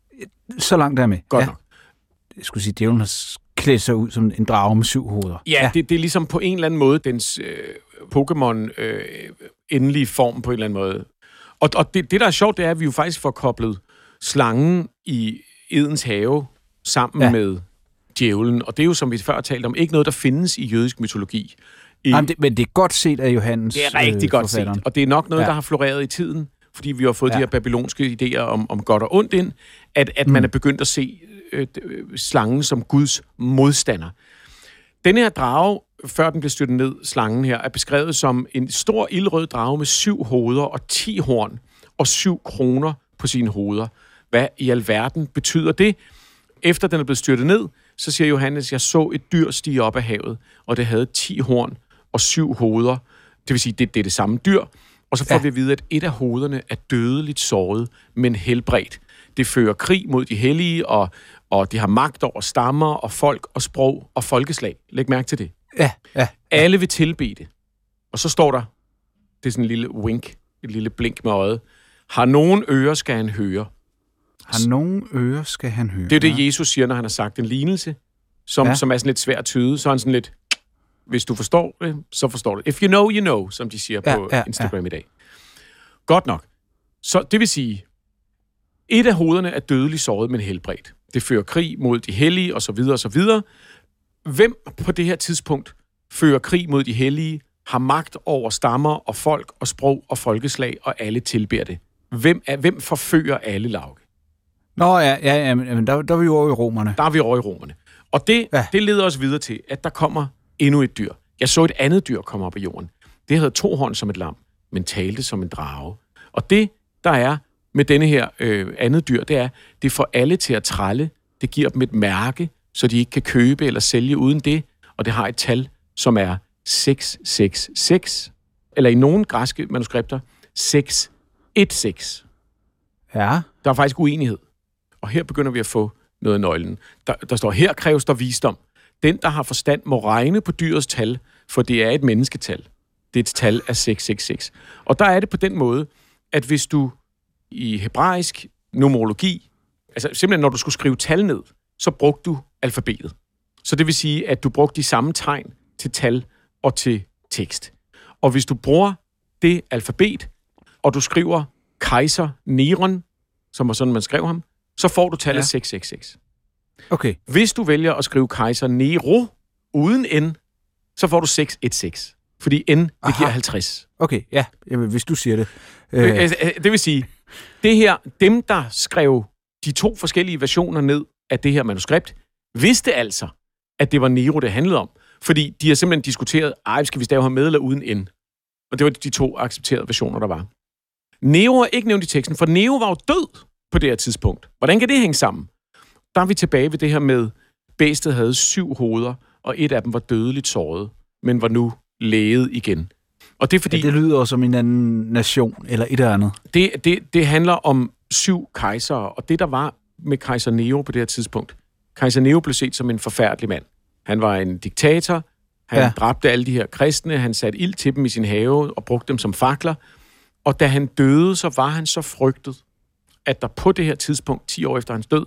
Så langt er jeg med. Godt ja. nok. Jeg skulle sige, at djævlen har klædt sig ud som en drage med syv hoveder. Ja, ja. Det, det er ligesom på en eller anden måde dens øh, Pokémon øh, endelige form på en eller anden måde. Og, og det, det, der er sjovt, det er, at vi jo faktisk får koblet slangen i Edens have sammen ja. med djævlen. Og det er jo, som vi før talte om, ikke noget, der findes i jødisk mytologi. I, Jamen, det, men det er godt set af Johannes. Det er rigtig øh, godt set, og det er nok noget, ja. der har floreret i tiden, fordi vi har fået ja. de her babylonske idéer om, om godt og ondt ind, at, at mm. man er begyndt at se øh, slangen som Guds modstander. Den her drage, før den blev styrtet ned, slangen her, er beskrevet som en stor ildrød drage med syv hoveder og ti horn og syv kroner på sine hoveder. Hvad i alverden betyder det? Efter den er blevet styrtet ned, så siger Johannes, jeg så et dyr stige op af havet, og det havde ti horn og syv hoveder. Det vil sige, det, det er det samme dyr. Og så får ja. vi at vide, at et af hovederne er dødeligt såret, men helbredt. Det fører krig mod de hellige, og, og de har magt over stammer og folk og sprog og folkeslag. Læg mærke til det. Ja, ja. Alle vil tilbede det. Og så står der, det er sådan en lille wink, et lille blink med øjet. Har nogen ører, skal han høre. Har nogen ører, skal han høre. Det er det, Jesus siger, når han har sagt en lignelse, som, ja. som er sådan lidt svært at tyde. Så er han sådan lidt, hvis du forstår det, så forstår det. If you know, you know, som de siger ja, på ja, Instagram ja. i dag. Godt nok. Så det vil sige, et af hovederne er dødeligt såret, men helbredt. Det fører krig mod de hellige, og så videre, og så videre. Hvem på det her tidspunkt fører krig mod de hellige, har magt over stammer og folk og sprog og folkeslag, og alle tilbeder det? Hvem, er, hvem forfører alle, Lauke? Nå ja, ja, ja men der, der er vi jo over i romerne. Der er vi over i romerne. Og det, ja. det leder os videre til, at der kommer endnu et dyr. Jeg så et andet dyr komme op af jorden. Det havde to horn som et lam, men talte som en drage. Og det, der er med denne her øh, andet dyr, det er, det får alle til at trælle. Det giver dem et mærke, så de ikke kan købe eller sælge uden det. Og det har et tal, som er seks seks seks. Eller i nogle græske manuskripter, seks et seks. Ja. Der er faktisk uenighed. Og her begynder vi at få noget af nøglen. Der, der står, her kræves der visdom. Den, der har forstand, må regne på dyrets tal, for det er et mennesketal. Det er et tal af seks seks seks. Og der er det på den måde, at hvis du i hebraisk numerologi, altså simpelthen når du skulle skrive tal ned, så brugte du alfabetet. Så det vil sige, at du brugte de samme tegn til tal og til tekst. Og hvis du bruger det alfabet, og du skriver kejser Neron, som var sådan, man skrev ham, så får du tallet ja. seks seks seks. Okay. Hvis du vælger at skrive kejser Nero uden N, så får du seks et seks. Fordi N, det Aha. giver halvtreds. Okay, ja, jamen, hvis du siger det. Øh. Det vil sige, det her, dem der skrev de to forskellige versioner ned af det her manuskript, vidste altså, at det var Nero, det handlede om. Fordi de har simpelthen diskuteret, ej, skal vi stave ham med eller uden N? Og det var de to accepterede versioner, der var. Nero er ikke nævnt i teksten, for Nero var jo død på det her tidspunkt. Hvordan kan det hænge sammen? Der er vi tilbage ved det her med, bæstet havde syv hoveder, og et af dem var dødeligt såret, men var nu læget igen. Og det er fordi... Ja, det lyder også som en anden nation, eller et eller andet. Det, det, det handler om syv kejsere, og det der var med kejser Nero på det her tidspunkt. Kejser Nero blev set som en forfærdelig mand. Han var en diktator, han ja. dræbte alle de her kristne, han satte ild til dem i sin have og brugte dem som fakler. Og da han døde, så var han så frygtet, at der på det her tidspunkt, ti år efter hans død,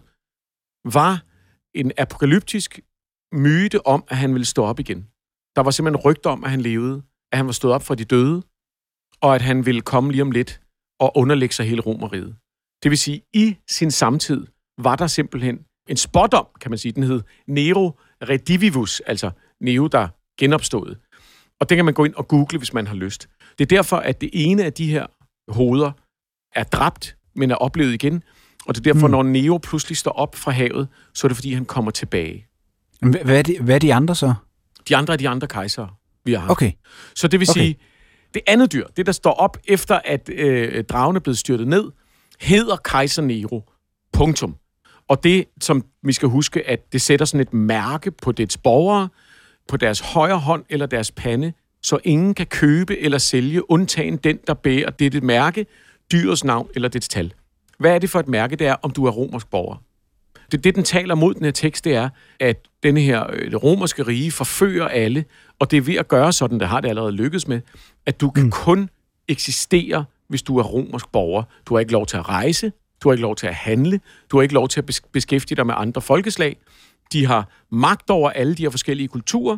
var en apokalyptisk myte om, at han ville stå op igen. Der var simpelthen rygter om, at han levede, at han var stået op fra de døde, og at han ville komme lige om lidt og underlægge sig hele Romerriget. Det vil sige, i sin samtid var der simpelthen en spådom, kan man sige. Den hed Nero Redivivus, altså Nero, der genopstod. Og det kan man gå ind og google, hvis man har lyst. Det er derfor, at det ene af de her hoveder er dræbt, men er oplevet igen. Og det er derfor, mm. når Nero pludselig står op fra havet, så er det, fordi han kommer tilbage. Hvad er de, hvad er de andre så? De andre er de andre kejsere, vi har haft. Okay. Så det vil okay. sige, det andet dyr, det der står op efter, at øh, dragen er blevet styrtet ned, hedder kejser Nero. Punktum. Og det, som vi skal huske, at det sætter sådan et mærke på dets borgere, på deres højre hånd eller deres pande, så ingen kan købe eller sælge, undtagen den, der bærer dette mærke, dyrets navn eller dets tal. Hvad er det for et mærke, det er, om du er romersk borger? Det, det den taler mod den her tekst, det er, at denne her det romerske rige forfører alle, og det er ved at gøre sådan, det har det allerede lykkes med, at du kan mm. kun eksistere, hvis du er romersk borger. Du har ikke lov til at rejse, du har ikke lov til at handle, du har ikke lov til at beskæftige dig med andre folkeslag. De har magt over alle de her forskellige kulturer,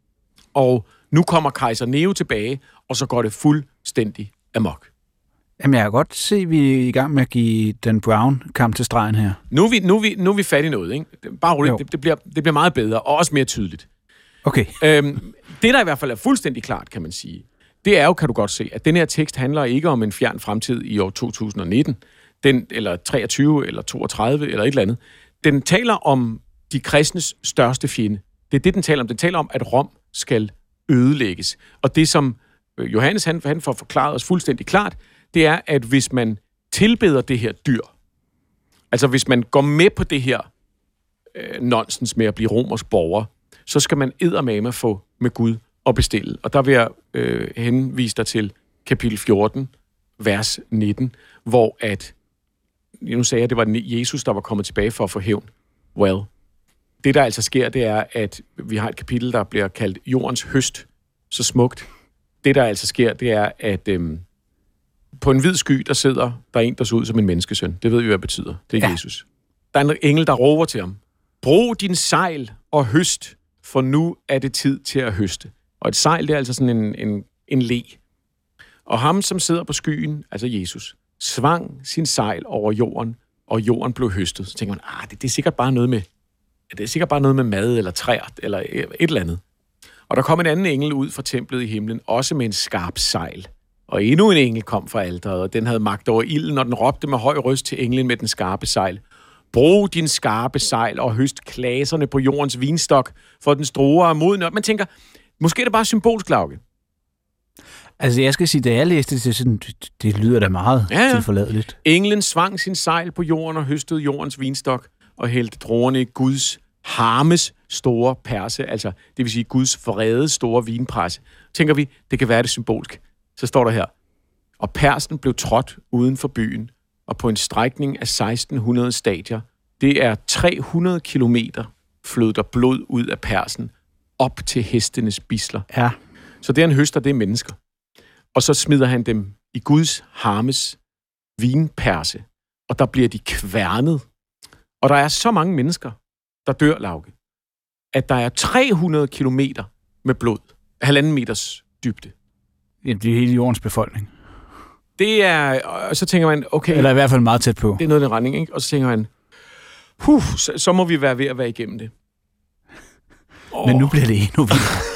og nu kommer kejser Nero tilbage, og så går det fuldstændig amok. Jamen, jeg kan godt se, at vi er i gang med at give Dan Brown kamp til stregen her. Nu er vi, nu er vi, nu er vi fat i noget, ikke? Bare roligt, det, det, bliver, det bliver meget bedre, og også mere tydeligt. Okay. Øhm, det, der i hvert fald er fuldstændig klart, kan man sige, det er jo, kan du godt se, at den her tekst handler ikke om en fjern fremtid i år to tusind nitten, den, eller treogtyve, eller toogtredive, eller et eller andet. Den taler om de kristnes største fjende. Det er det, den taler om. Den taler om, at Rom skal ødelægges. Og det, som Johannes han, han får forklaret os fuldstændig klart, det er, at hvis man tilbeder det her dyr, altså hvis man går med på det her øh, nonsens med at blive romersk borger, så skal man eddermame få med Gud og bestille. Og der vil jeg øh, henvise dig til kapitel fjorten, vers nitten, hvor at, nu sagde jeg, at det var Jesus, der var kommet tilbage for at få hævn. Well, det der altså sker, det er, at vi har et kapitel, der bliver kaldt jordens høst, så smukt. Det der altså sker, det er, at øhm, på en hvid sky, der sidder der en, der ser ud som en menneskesøn. Det ved vi, hvad det betyder. Det er ja. Jesus. Der er en engel, der råber til ham. Brug din sejl og høst, for nu er det tid til at høste. Og et sejl, det er altså sådan en, en, en le. Og ham, som sidder på skyen, altså Jesus, svang sin sejl over jorden, og jorden blev høstet. Så tænker man, ah, det, det er sikkert bare noget med, det er sikkert bare noget med mad eller træer, eller et eller andet. Og der kom en anden engel ud fra templet i himlen, også med en skarp sejl. Og endnu en engel kom fra alteret, og den havde magt over ilden, og den råbte med høj røst til englen med den skarpe sejl. Brug din skarpe sejl og høst klaserne på jordens vinstok, for den store er moden. Man tænker, måske er det bare symbolsk, Lauke. Altså, jeg skal sige, da jeg læste det, sådan, det, det lyder da meget ja, ja. tilforladeligt. Englen svang sin sejl på jorden og høstede jordens vinstok, og hældte druerne i Guds harmes store perse, altså det vil sige Guds vrede store vinpresse. Tænker vi, det kan være det symbolsk. Så står der her, og persen blev trådt uden for byen, og på en strækning af seksten hundrede stadier, det er tre hundrede kilometer, flød der blod ud af persen, op til hestenes bisler. Ja. Så det han høster, det er mennesker. Og så smider han dem i Guds harmes vinperse, og der bliver de kværnet. Og der er så mange mennesker, der dør, Lauke, at der er tre hundrede kilometer med blod, halvanden meters dybde. Ja, det er hele jordens befolkning. Det er, og så tænker man, okay... Eller i hvert fald meget tæt på. Det er noget af den retning, ikke? Og så tænker man, huh, så, så må vi være ved at være igennem det. Men oh. nu bliver det endnu vildere.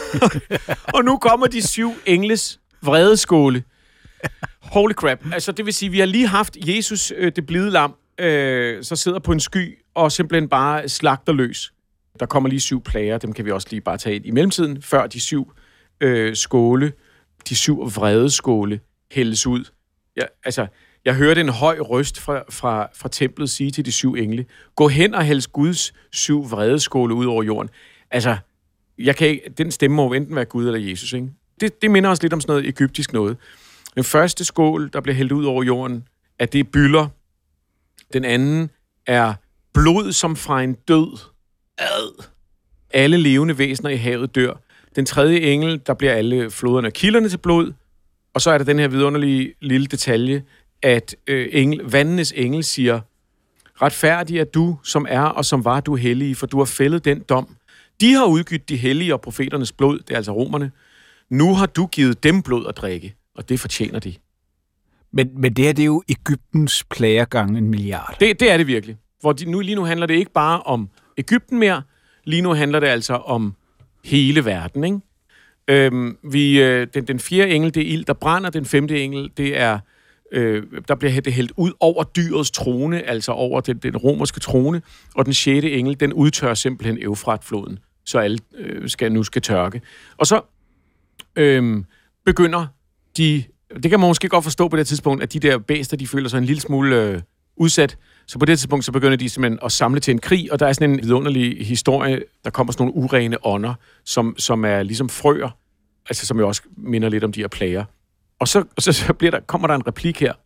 Og nu kommer de syv engles vredeskåle. Holy crap. Altså, det vil sige, vi har lige haft Jesus, øh, det blide lam, øh, så sidder på en sky og simpelthen bare slagter løs. Der kommer lige syv plager, dem kan vi også lige bare tage ind i mellemtiden, før de syv øh, skåle, de syv vredeskåle hældes ud. Ja, altså, jeg hørte en høj røst fra, fra, fra templet sige til de syv engle, gå hen og hældes Guds syv vredeskåle ud over jorden. Altså, jeg kan ikke, den stemme må enten være Gud eller Jesus, ikke? Det, det minder os lidt om sådan noget egyptisk noget. Den første skål, der bliver hældt ud over jorden, er det bylder. Den anden er blod som fra en død. Ad. Alle levende væsener i havet dør. Den tredje engel, der bliver alle floderne og kilderne til blod. Og så er der den her vidunderlige lille detalje, at øh, engel, vandenes engel siger, retfærdig er du, som er og som var du hellige, for du har fældet den dom. De har udgydt de hellige og profeternes blod, det er altså romerne. Nu har du givet dem blod at drikke, og det fortjener de. Men, men det her, det er jo Egyptens plager gange en milliard. Det, det er det virkelig. For de, nu, lige nu handler det ikke bare om Egypten mere, lige nu handler det altså om hele verden, ikke? Øhm, vi, øh, den, den fjerde engel, det er ild, der brænder. Den femte engel, det er, øh, der bliver det hældt ud over dyrets trone, altså over den, den romerske trone. Og den sjette engel, den udtørrer simpelthen Eufratfloden, så alle øh, skal, nu skal tørke. Og så øh, begynder de, det kan man måske godt forstå på det tidspunkt, at de der bæster, de føler sig en lille smule øh, udsat. Så på det tidspunkt, så begynder de simpelthen at samle til en krig, og der er sådan en vidunderlig historie, der kommer sådan nogle urene ånder, som, som er ligesom frøer, altså som jo også minder lidt om de her plager. Og så, så, så bliver der, kommer der en replik her.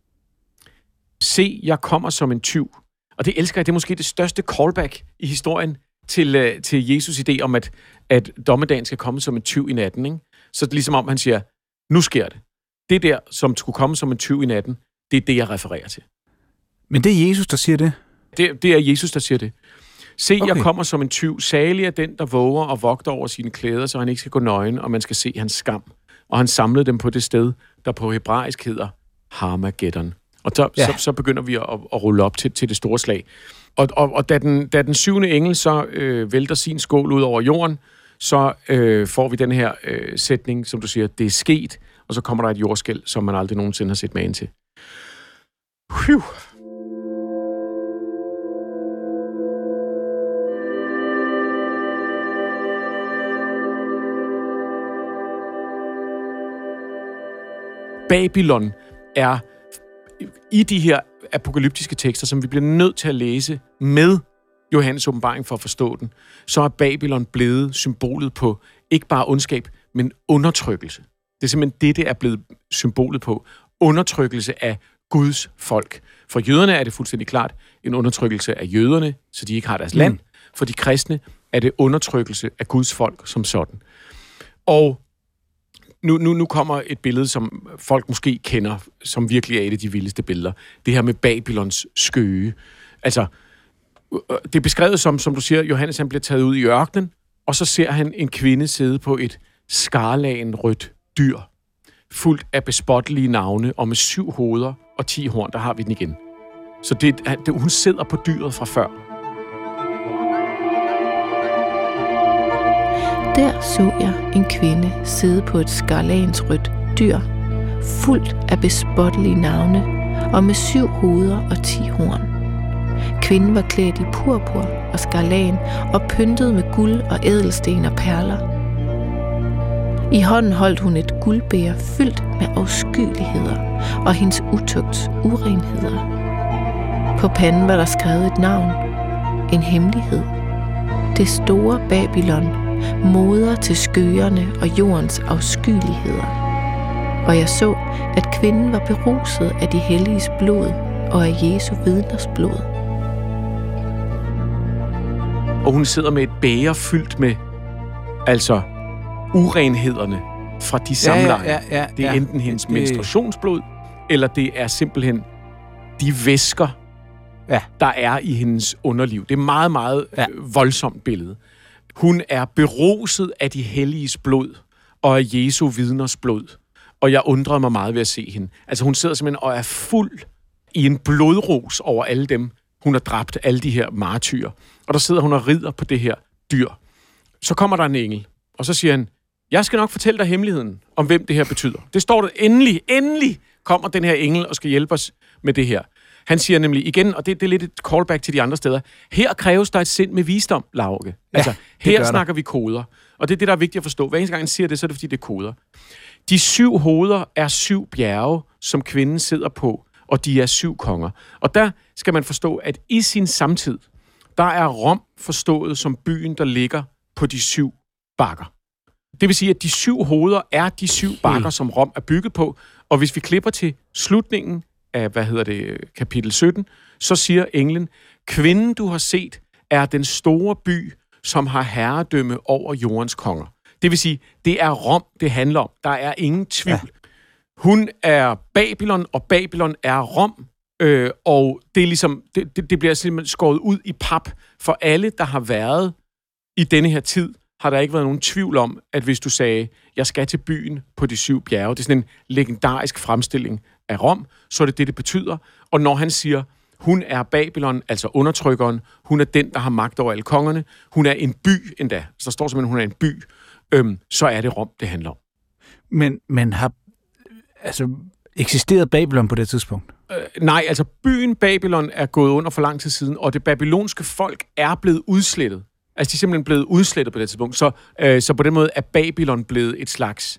Se, jeg kommer som en tyv. Og det elsker jeg, det er måske det største callback i historien til, til Jesus' idé om, at, at dommedagen skal komme som en tyv i natten, ikke? Så det er ligesom om, han siger, nu sker det. Det der, som skulle komme som en tyv i natten, det er det, jeg refererer til. Men det er Jesus, der siger det? Det, det er Jesus, der siger det. Se, okay. Jeg kommer som en tyv. Salig er den, der våger og vogter over sine klæder, så han ikke skal gå nøgen, og man skal se hans skam. Og han samlede dem på det sted, der på hebraisk hedder Harmageddon. Og så, ja. så, så begynder vi at, at rulle op til, til det store slag. Og, og, og da, den, da den syvende engel så øh, vælter sin skål ud over jorden, så øh, får vi den her øh, sætning, som du siger, det er sket, og så kommer der et jordskælv, som man aldrig nogensinde har set magen til. Phew. Babylon er i de her apokalyptiske tekster, som vi bliver nødt til at læse med Johannes åbenbaring for at forstå den, så er Babylon blevet symbolet på ikke bare ondskab, men undertrykkelse. Det er simpelthen det, det er blevet symbolet på. Undertrykkelse af Guds folk. For jøderne er det fuldstændig klart en undertrykkelse af jøderne, så de ikke har deres land. For de kristne er det undertrykkelse af Guds folk som sådan. Og Nu, nu, nu kommer et billede, som folk måske kender, som virkelig er et af de vildeste billeder. Det her med Babylons skøge. Altså, det er beskrevet som, som du siger, Johannes han bliver taget ud i ørkenen, og så ser han en kvinde sidde på et skarlagenrødt dyr, fuldt af bespottelige navne, og med syv hoveder og ti horn. Der har vi den igen. Så det, det, hun sidder på dyret fra før. Der så jeg en kvinde sidde på et skarlagensrødt dyr, fuldt af bespottelige navne, og med syv hoveder og ti horn. Kvinden var klædt i purpur og skarlagen og pyntet med guld og ædelsten og perler. I hånden holdt hun et guldbæger fyldt med afskyeligheder og hendes utugts urenheder. På panden var der skrevet et navn, en hemmelighed. Det store Babylon, moder til skøgerne og jordens afskyeligheder. Og jeg så, at kvinden var beruset af de helliges blod og af Jesu vidners blod. Og hun sidder med et bæger fyldt med, altså, urenhederne fra de samleje. Ja, ja, ja, ja, det er enten hendes det... menstruationsblod, eller det er simpelthen de væsker, ja. der er i hendes underliv. Det er meget, meget ja. voldsomt billede. Hun er beruset af de helliges blod og af Jesu vidners blod. Og jeg undrede mig meget ved at se hende. Altså hun sidder simpelthen og er fuld i en blodros over alle dem, hun har dræbt, alle de her martyrer. Og der sidder hun og rider på det her dyr. Så kommer der en engel, og så siger han, jeg skal nok fortælle dig hemmeligheden om, hvem det her betyder. Det står der endelig, endelig kommer den her engel og skal hjælpe os med det her. Han siger nemlig igen, og det, det er lidt et callback til de andre steder, her kræves der et sind med visdom, Lauke. Altså, ja, her snakker vi koder. Og det er det, der er vigtigt at forstå. Hver eneste gang han siger det, så er det, fordi det er koder. De syv hoveder er syv bjerge, som kvinden sidder på, og de er syv konger. Og der skal man forstå, at i sin samtid, der er Rom forstået som byen, der ligger på de syv bakker. Det vil sige, at de syv hoveder er de syv bakker, som Rom er bygget på. Og hvis vi klipper til slutningen af, hvad hedder det, kapitel sytten, så siger englen, kvinden, du har set, er den store by, som har herredømme over jordens konger. Det vil sige, det er Rom, det handler om. Der er ingen tvivl. Ja. Hun er Babylon, og Babylon er Rom. Øh, og det er ligesom, det, det, det bliver simpelthen skåret ud i pap. For alle, der har været i denne her tid, har der ikke været nogen tvivl om, at hvis du sagde, jeg skal til byen på de syv bjerge, det er sådan en legendarisk fremstilling af Rom, så er det det, det betyder. Og når han siger, hun er Babylon, altså undertrykkeren, hun er den, der har magt over alle kongerne, hun er en by endda, så der står simpelthen, hun er en by, øhm, så er det Rom, det handler om. Men, men har altså eksisteret Babylon på det tidspunkt? Øh, nej, altså byen Babylon er gået under for lang tid siden, og det babylonske folk er blevet udslettet. Altså, de er simpelthen blevet udslettet på det tidspunkt. Så, øh, så på den måde er Babylon blevet et slags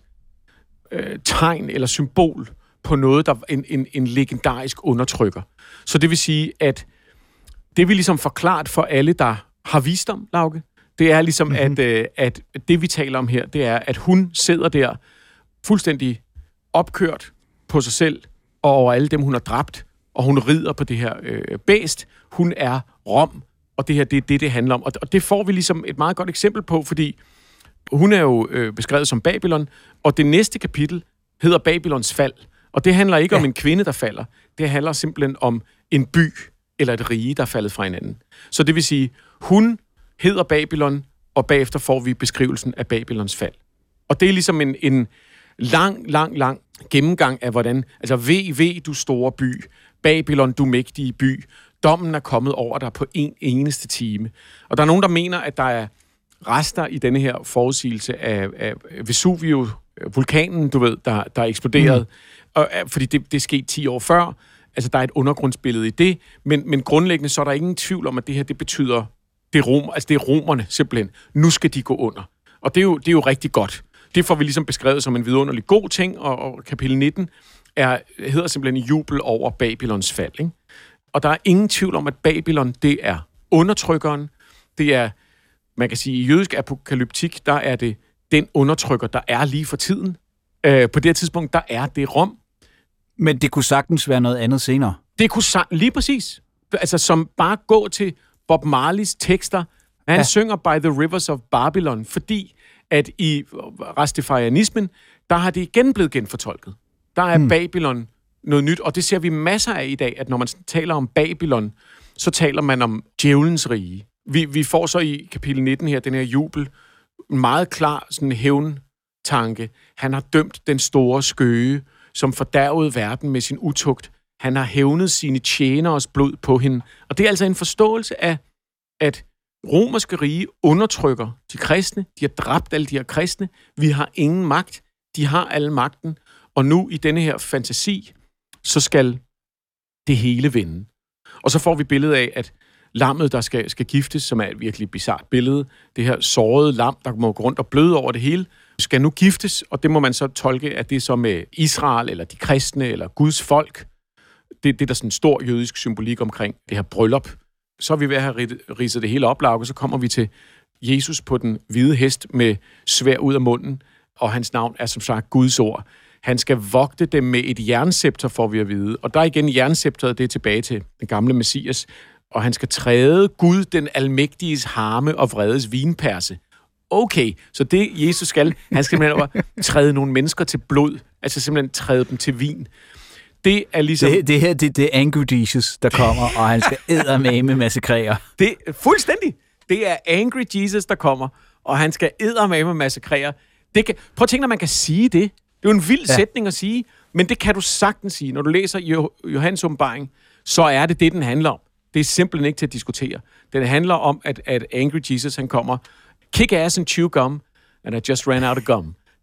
øh, tegn eller symbol på noget, der er en, en, en legendarisk undertrykker. Så det vil sige, at det vi ligesom forklaret for alle, der har visdom, Lauke, det er ligesom, mm-hmm. at, øh, at det vi taler om her, det er, at hun sidder der fuldstændig opkørt på sig selv og over alle dem, hun har dræbt, og hun rider på det her øh, bæst. Hun er Rom. Og det her, det er det, det handler om. Og det får vi ligesom et meget godt eksempel på, fordi hun er jo øh, beskrevet som Babylon, og det næste kapitel hedder Babylons fald. Og det handler ikke ja. om en kvinde, der falder. Det handler simpelthen om en by eller et rige, der er faldet fra hinanden. Så det vil sige, hun hedder Babylon, og bagefter får vi beskrivelsen af Babylons fald. Og det er ligesom en, en lang, lang, lang gennemgang af, hvordan, altså ved, ved du store by, Babylon, du mægtige by, dommen er kommet over dig på en eneste time. Og der er nogen, der mener, at der er rester i denne her forudsigelse af, af Vesuvio, vulkanen, du ved, der, der er eksploderet. Mm. Og, fordi det, det skete ti år før. Altså, der er et undergrundsbillede i det. Men, men grundlæggende, så er der ingen tvivl om, at det her, det betyder, det er, rom, altså det er romerne simpelthen. Nu skal de gå under. Og det er jo, det er jo rigtig godt. Det får vi ligesom beskrevet som en vidunderlig god ting, og, og kapitel nitten er, hedder simpelthen jubel over Babylons fald, ikke? Og der er ingen tvivl om, at Babylon, det er undertrykkeren. Det er, man kan sige, i jødisk apokalyptik, der er det den undertrykker, der er lige for tiden. Øh, på det her tidspunkt, der er det Rom. Men det kunne sagtens være noget andet senere. Det kunne sagtens, lige præcis. Altså, som bare gå til Bob Marleys tekster. Han ja. synger By the Rivers of Babylon, fordi at i rastafarianismen, der har det igen blevet genfortolket. Der er hmm. Babylon noget nyt, og det ser vi masser af i dag, at når man taler om Babylon, så taler man om djævelens rige. Vi, vi får så i kapitel nitten her, den her jubel, en meget klar sådan hævntanke. Han har dømt den store skøge, som fordærvede verden med sin utugt. Han har hævnet sine tjeneres blod på hende. Og det er altså en forståelse af, at romerske rige undertrykker de kristne. De har dræbt alle de her kristne. Vi har ingen magt. De har alle magten. Og nu i denne her fantasi, så skal det hele vende. Og så får vi billedet af, at lammet, der skal, skal giftes, som er et virkelig bizarrt billede, det her sårede lam, der må gå rundt og bløde over det hele, skal nu giftes, og det må man så tolke, at det er så med Israel, eller de kristne, eller Guds folk. Det, det er der sådan en stor jødisk symbolik omkring det her bryllup. Så er vi ved at have ridset det hele op, og så kommer vi til Jesus på den hvide hest med sværd ud af munden, og hans navn er som sagt Guds ord. Han skal vogte dem med et jernscepter, får vi at vide. Og der er igen jernscepteret, det er tilbage til den gamle Messias. Og han skal træde Gud, den almægtiges harme og vredes vinperse. Okay, så det Jesus skal, han skal simpelthen træde nogle mennesker til blod. Altså simpelthen træde dem til vin. Det er ligesom... Det, det her, det, det er Angry Jesus, der kommer, og han skal eddermame massakrere. Det er fuldstændig. Det er Angry Jesus, der kommer, og han skal eddermame massakrere. Det kan, prøv at tænke, når man kan sige det. Det er jo en vild ja. sætning at sige, men det kan du sagtens sige. Når du læser Johannes åbenbaring, så er det det, den handler om. Det er simpelthen ikke til at diskutere. Det handler om, at, at Angry Jesus, han kommer, kick ass and chew gum, and I just ran out of gum.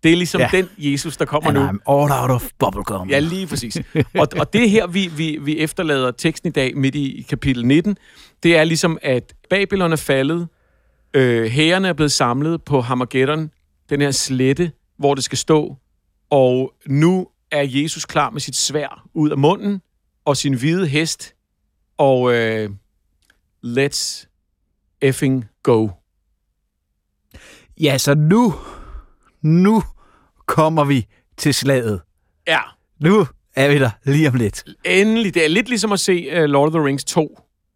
Det er ligesom ja. den Jesus, der kommer And nu. I'm all out of bubblegum. Ja, lige præcis. Og, og det her, vi, vi, vi efterlader teksten i dag midt i kapitel nitten, det er ligesom, at Babylon er faldet, øh, hærene er blevet samlet på Harmageddon, den her slette, hvor det skal stå, og nu er Jesus klar med sit sværd ud af munden, og sin hvide hest, og øh, let's effing go. Ja, så nu, nu kommer vi til slaget. Ja. Nu er vi der lige om lidt. Endelig. Det er lidt ligesom at se uh, Lord of the Rings to.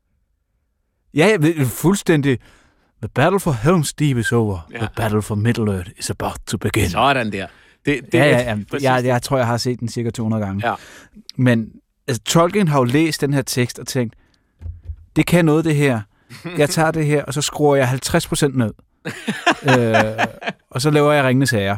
Ja, ja, fuldstændig. The battle for Helm's Deep is over. Ja. The battle for Middle-earth is about to begin. Sådan der. Det, det ja, er ja, ja. Jeg, jeg tror, jeg har set den cirka to hundrede gange. Ja. Men altså, Tolkien har jo læst den her tekst og tænkt, det kan noget det her. Jeg tager det her, og så skruer jeg halvtreds procent ned. øh, og så laver jeg Ringenes Herre.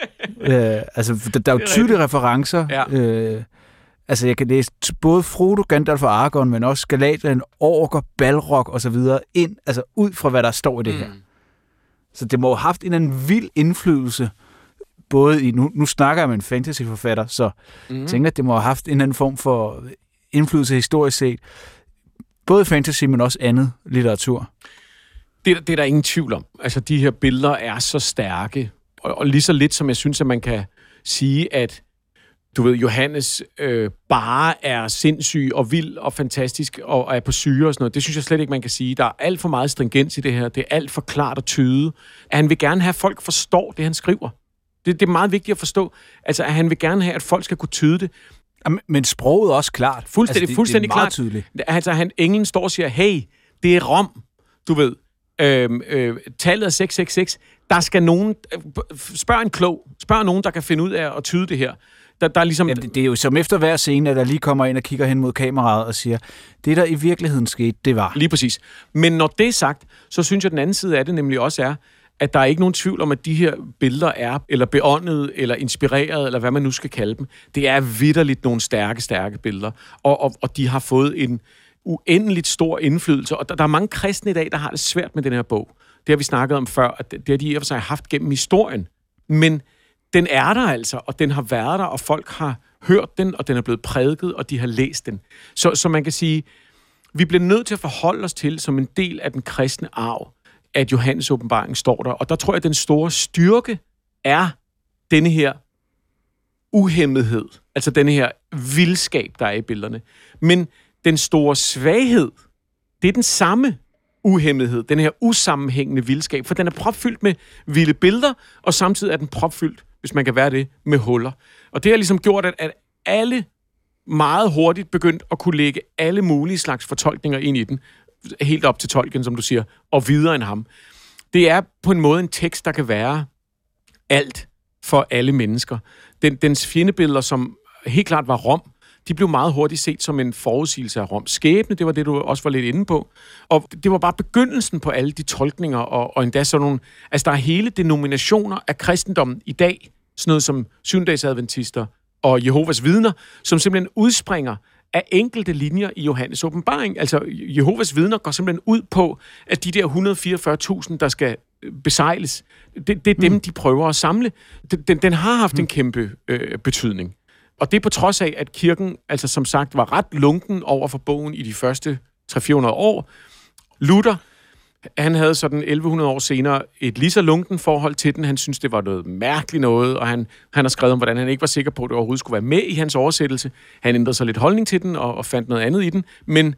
øh, altså, der, der er jo tydelige referencer. Ja. Øh, altså, jeg kan læse både Frodo, Gandalf og Aragorn, men også Galadriel, Orker, Balrog og så videre ind, altså ud fra, hvad der står i det her. Mm. Så det må have haft en, en vild indflydelse, både i, nu, nu snakker jeg med en fantasyforfatter, så mm. jeg tænker, at det må have haft en eller anden form for indflydelse historisk set, både fantasy, men også andet litteratur. Det, det er der ingen tvivl om. Altså, de her billeder er så stærke, og, og lige så lidt, som jeg synes, at man kan sige, at du ved, Johannes øh, bare er sindssyg og vild og fantastisk og, og er på syre og sådan noget. Det synes jeg slet ikke, man kan sige. Der er alt for meget stringens i det her. Det er alt for klart at tyde. At han vil gerne have, at folk forstår det, han skriver. Det, det er meget vigtigt at forstå. Altså, at han vil gerne have, at folk skal kunne tyde det. Men sproget er også klart. Fuldstændig, altså, det, fuldstændig det er meget klart. tydeligt. Altså, han, englen står og siger, hey, det er Rom, du ved. Øh, øh, tallet er seks seks seks. Der skal nogen... Øh, spørg en klog. Spørg nogen, der kan finde ud af at tyde det her. Der, der er ligesom... Ja, det, det er jo som efter hver scene, at der lige kommer ind og kigger hen mod kameraet og siger, det der i virkeligheden skete, det var... Lige præcis. Men når det er sagt, så synes jeg, at den anden side af det nemlig også er, at der er ikke nogen tvivl om, at de her billeder er, eller beåndede, eller inspireret, eller hvad man nu skal kalde dem. Det er vitterligt nogle stærke, stærke billeder. Og, og, og de har fået en uendeligt stor indflydelse. Og der, der er mange kristne i dag, der har det svært med den her bog. Det har vi snakket om før, at det har de i og for sig haft gennem historien. Men den er der altså, og den har været der, og folk har hørt den, og den er blevet prædiket, og de har læst den. Så, så man kan sige, vi bliver nødt til at forholde os til, som en del af den kristne arv, at Johannes åbenbaring står der. Og der tror jeg, at den store styrke er denne her uhæmmethed, altså denne her vildskab, der er i billederne. Men den store svaghed, det er den samme uhæmmethed, den her usammenhængende vildskab, for den er propfyldt med vilde billeder, og samtidig er den propfyldt, hvis man kan være det, med huller. Og det har ligesom gjort, at, at alle meget hurtigt begyndt at kunne lægge alle mulige slags fortolkninger ind i den, helt op til Tolkien, som du siger, og videre end ham. Det er på en måde en tekst, der kan være alt for alle mennesker. Den, dens fjendebilleder, som helt klart var Rom, de blev meget hurtigt set som en forudsigelse af Roms skæbne. Det var det, du også var lidt inde på. Og det var bare begyndelsen på alle de tolkninger, og, og endda sådan nogle... Altså, der er hele denominationer af kristendommen i dag, sådan noget som syvendagsadventister og Jehovas vidner, som simpelthen udspringer af enkelte linjer i Johannes åbenbaring. Altså, Jehovas vidner går simpelthen ud på, at de der et hundrede og fireogfyrre tusind, der skal besejles, det, det er dem, mm. de prøver at samle. Den, den har haft mm. en kæmpe øh, betydning. Og det er på trods af, at kirken, altså som sagt, var ret lunken over for bogen i de første tre til fire hundrede år. Luther, han havde sådan elleve hundrede år senere et lige så lunken forhold til den. Han synes det var noget mærkeligt noget, og han, han har skrevet om, hvordan han ikke var sikker på, at det overhovedet skulle være med i hans oversættelse. Han ændrede så lidt holdning til den, og, og fandt noget andet i den. Men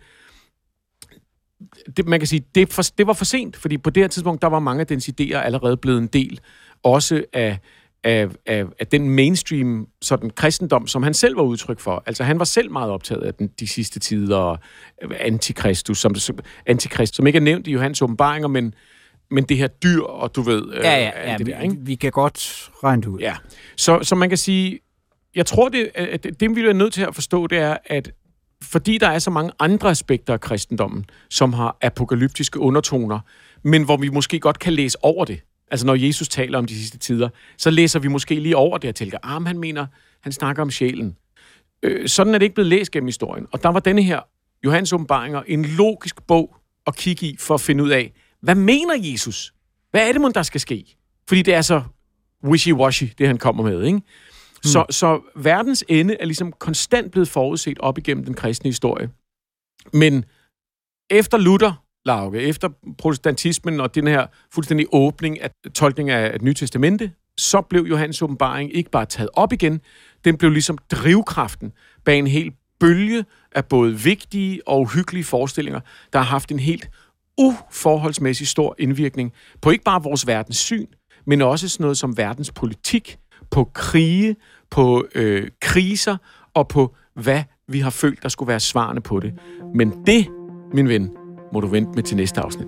det, man kan sige, det, for, det var for sent, fordi på det her tidspunkt, der var mange af dens idéer allerede blevet en del, også af Af, af, af den mainstream sådan kristendom, som han selv var udtryk for. Altså, han var selv meget optaget af den, de sidste tider, og antikristus, som, antikrist, som ikke er nævnt i Johannes åbenbaringer, men, men det her dyr, og du ved... Ja, ja, ja det der, ikke? Vi kan godt regne det ud. Ja, så, så man kan sige, jeg tror, det, at det, vi er nødt til at forstå, det er, at fordi der er så mange andre aspekter af kristendommen, som har apokalyptiske undertoner, men hvor vi måske godt kan læse over det. Altså, når Jesus taler om de sidste tider, så læser vi måske lige over det og tænker, ah, han mener, han snakker om sjælen. Øh, sådan er det ikke blevet læst gennem historien. Og der var denne her, Johannes åbenbaringer, en logisk bog at kigge i for at finde ud af, hvad mener Jesus? Hvad er det, mon der skal ske? Fordi det er så wishy-washy, det han kommer med, ikke? Så, mm. så verdens ende er ligesom konstant blevet forudset op igennem den kristne historie. Men efter Luther, Lauke, efter protestantismen og den her fuldstændig åbning af tolkning af et Nye Testamente, så blev Johannes åbenbaring ikke bare taget op igen, den blev ligesom drivkraften bag en hel bølge af både vigtige og uhyggelige forestillinger, der har haft en helt uforholdsmæssig stor indvirkning på ikke bare vores verdenssyn, men også sådan noget som verdenspolitik, på krige, på øh, kriser og på, hvad vi har følt, der skulle være svarene på det. Men det, min ven, må du vente med til næste afsnit.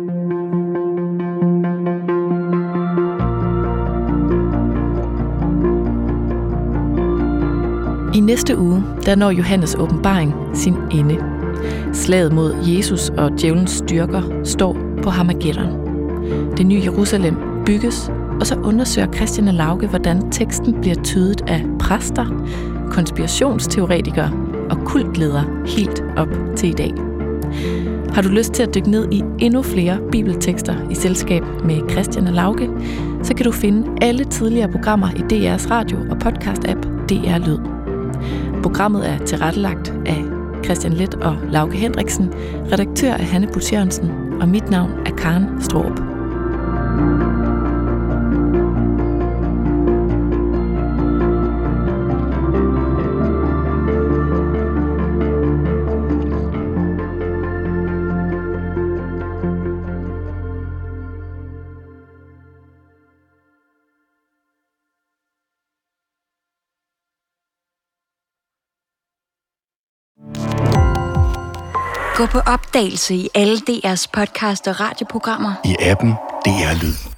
I næste uge, der når Johannes åbenbaring sin ende. Slaget mod Jesus og djævelens styrker står på Harmageddon. Det nye Jerusalem bygges, og så undersøger Christian og Lauke, hvordan teksten bliver tydet af præster, konspirationsteoretikere og kultledere helt op til i dag. Har du lyst til at dykke ned i endnu flere bibeltekster i selskab med Christian og Lauke, så kan du finde alle tidligere programmer i D R's radio- og podcast-app D R Lyd. Programmet er tilrettelagt af Christian Leth og Lauke Hendriksen, redaktør er Hanne Busch Jørgensen, og mit navn er Karen Straarup. Gå på opdagelse i alle D R's podcast og radioprogrammer. I appen D R Lyd.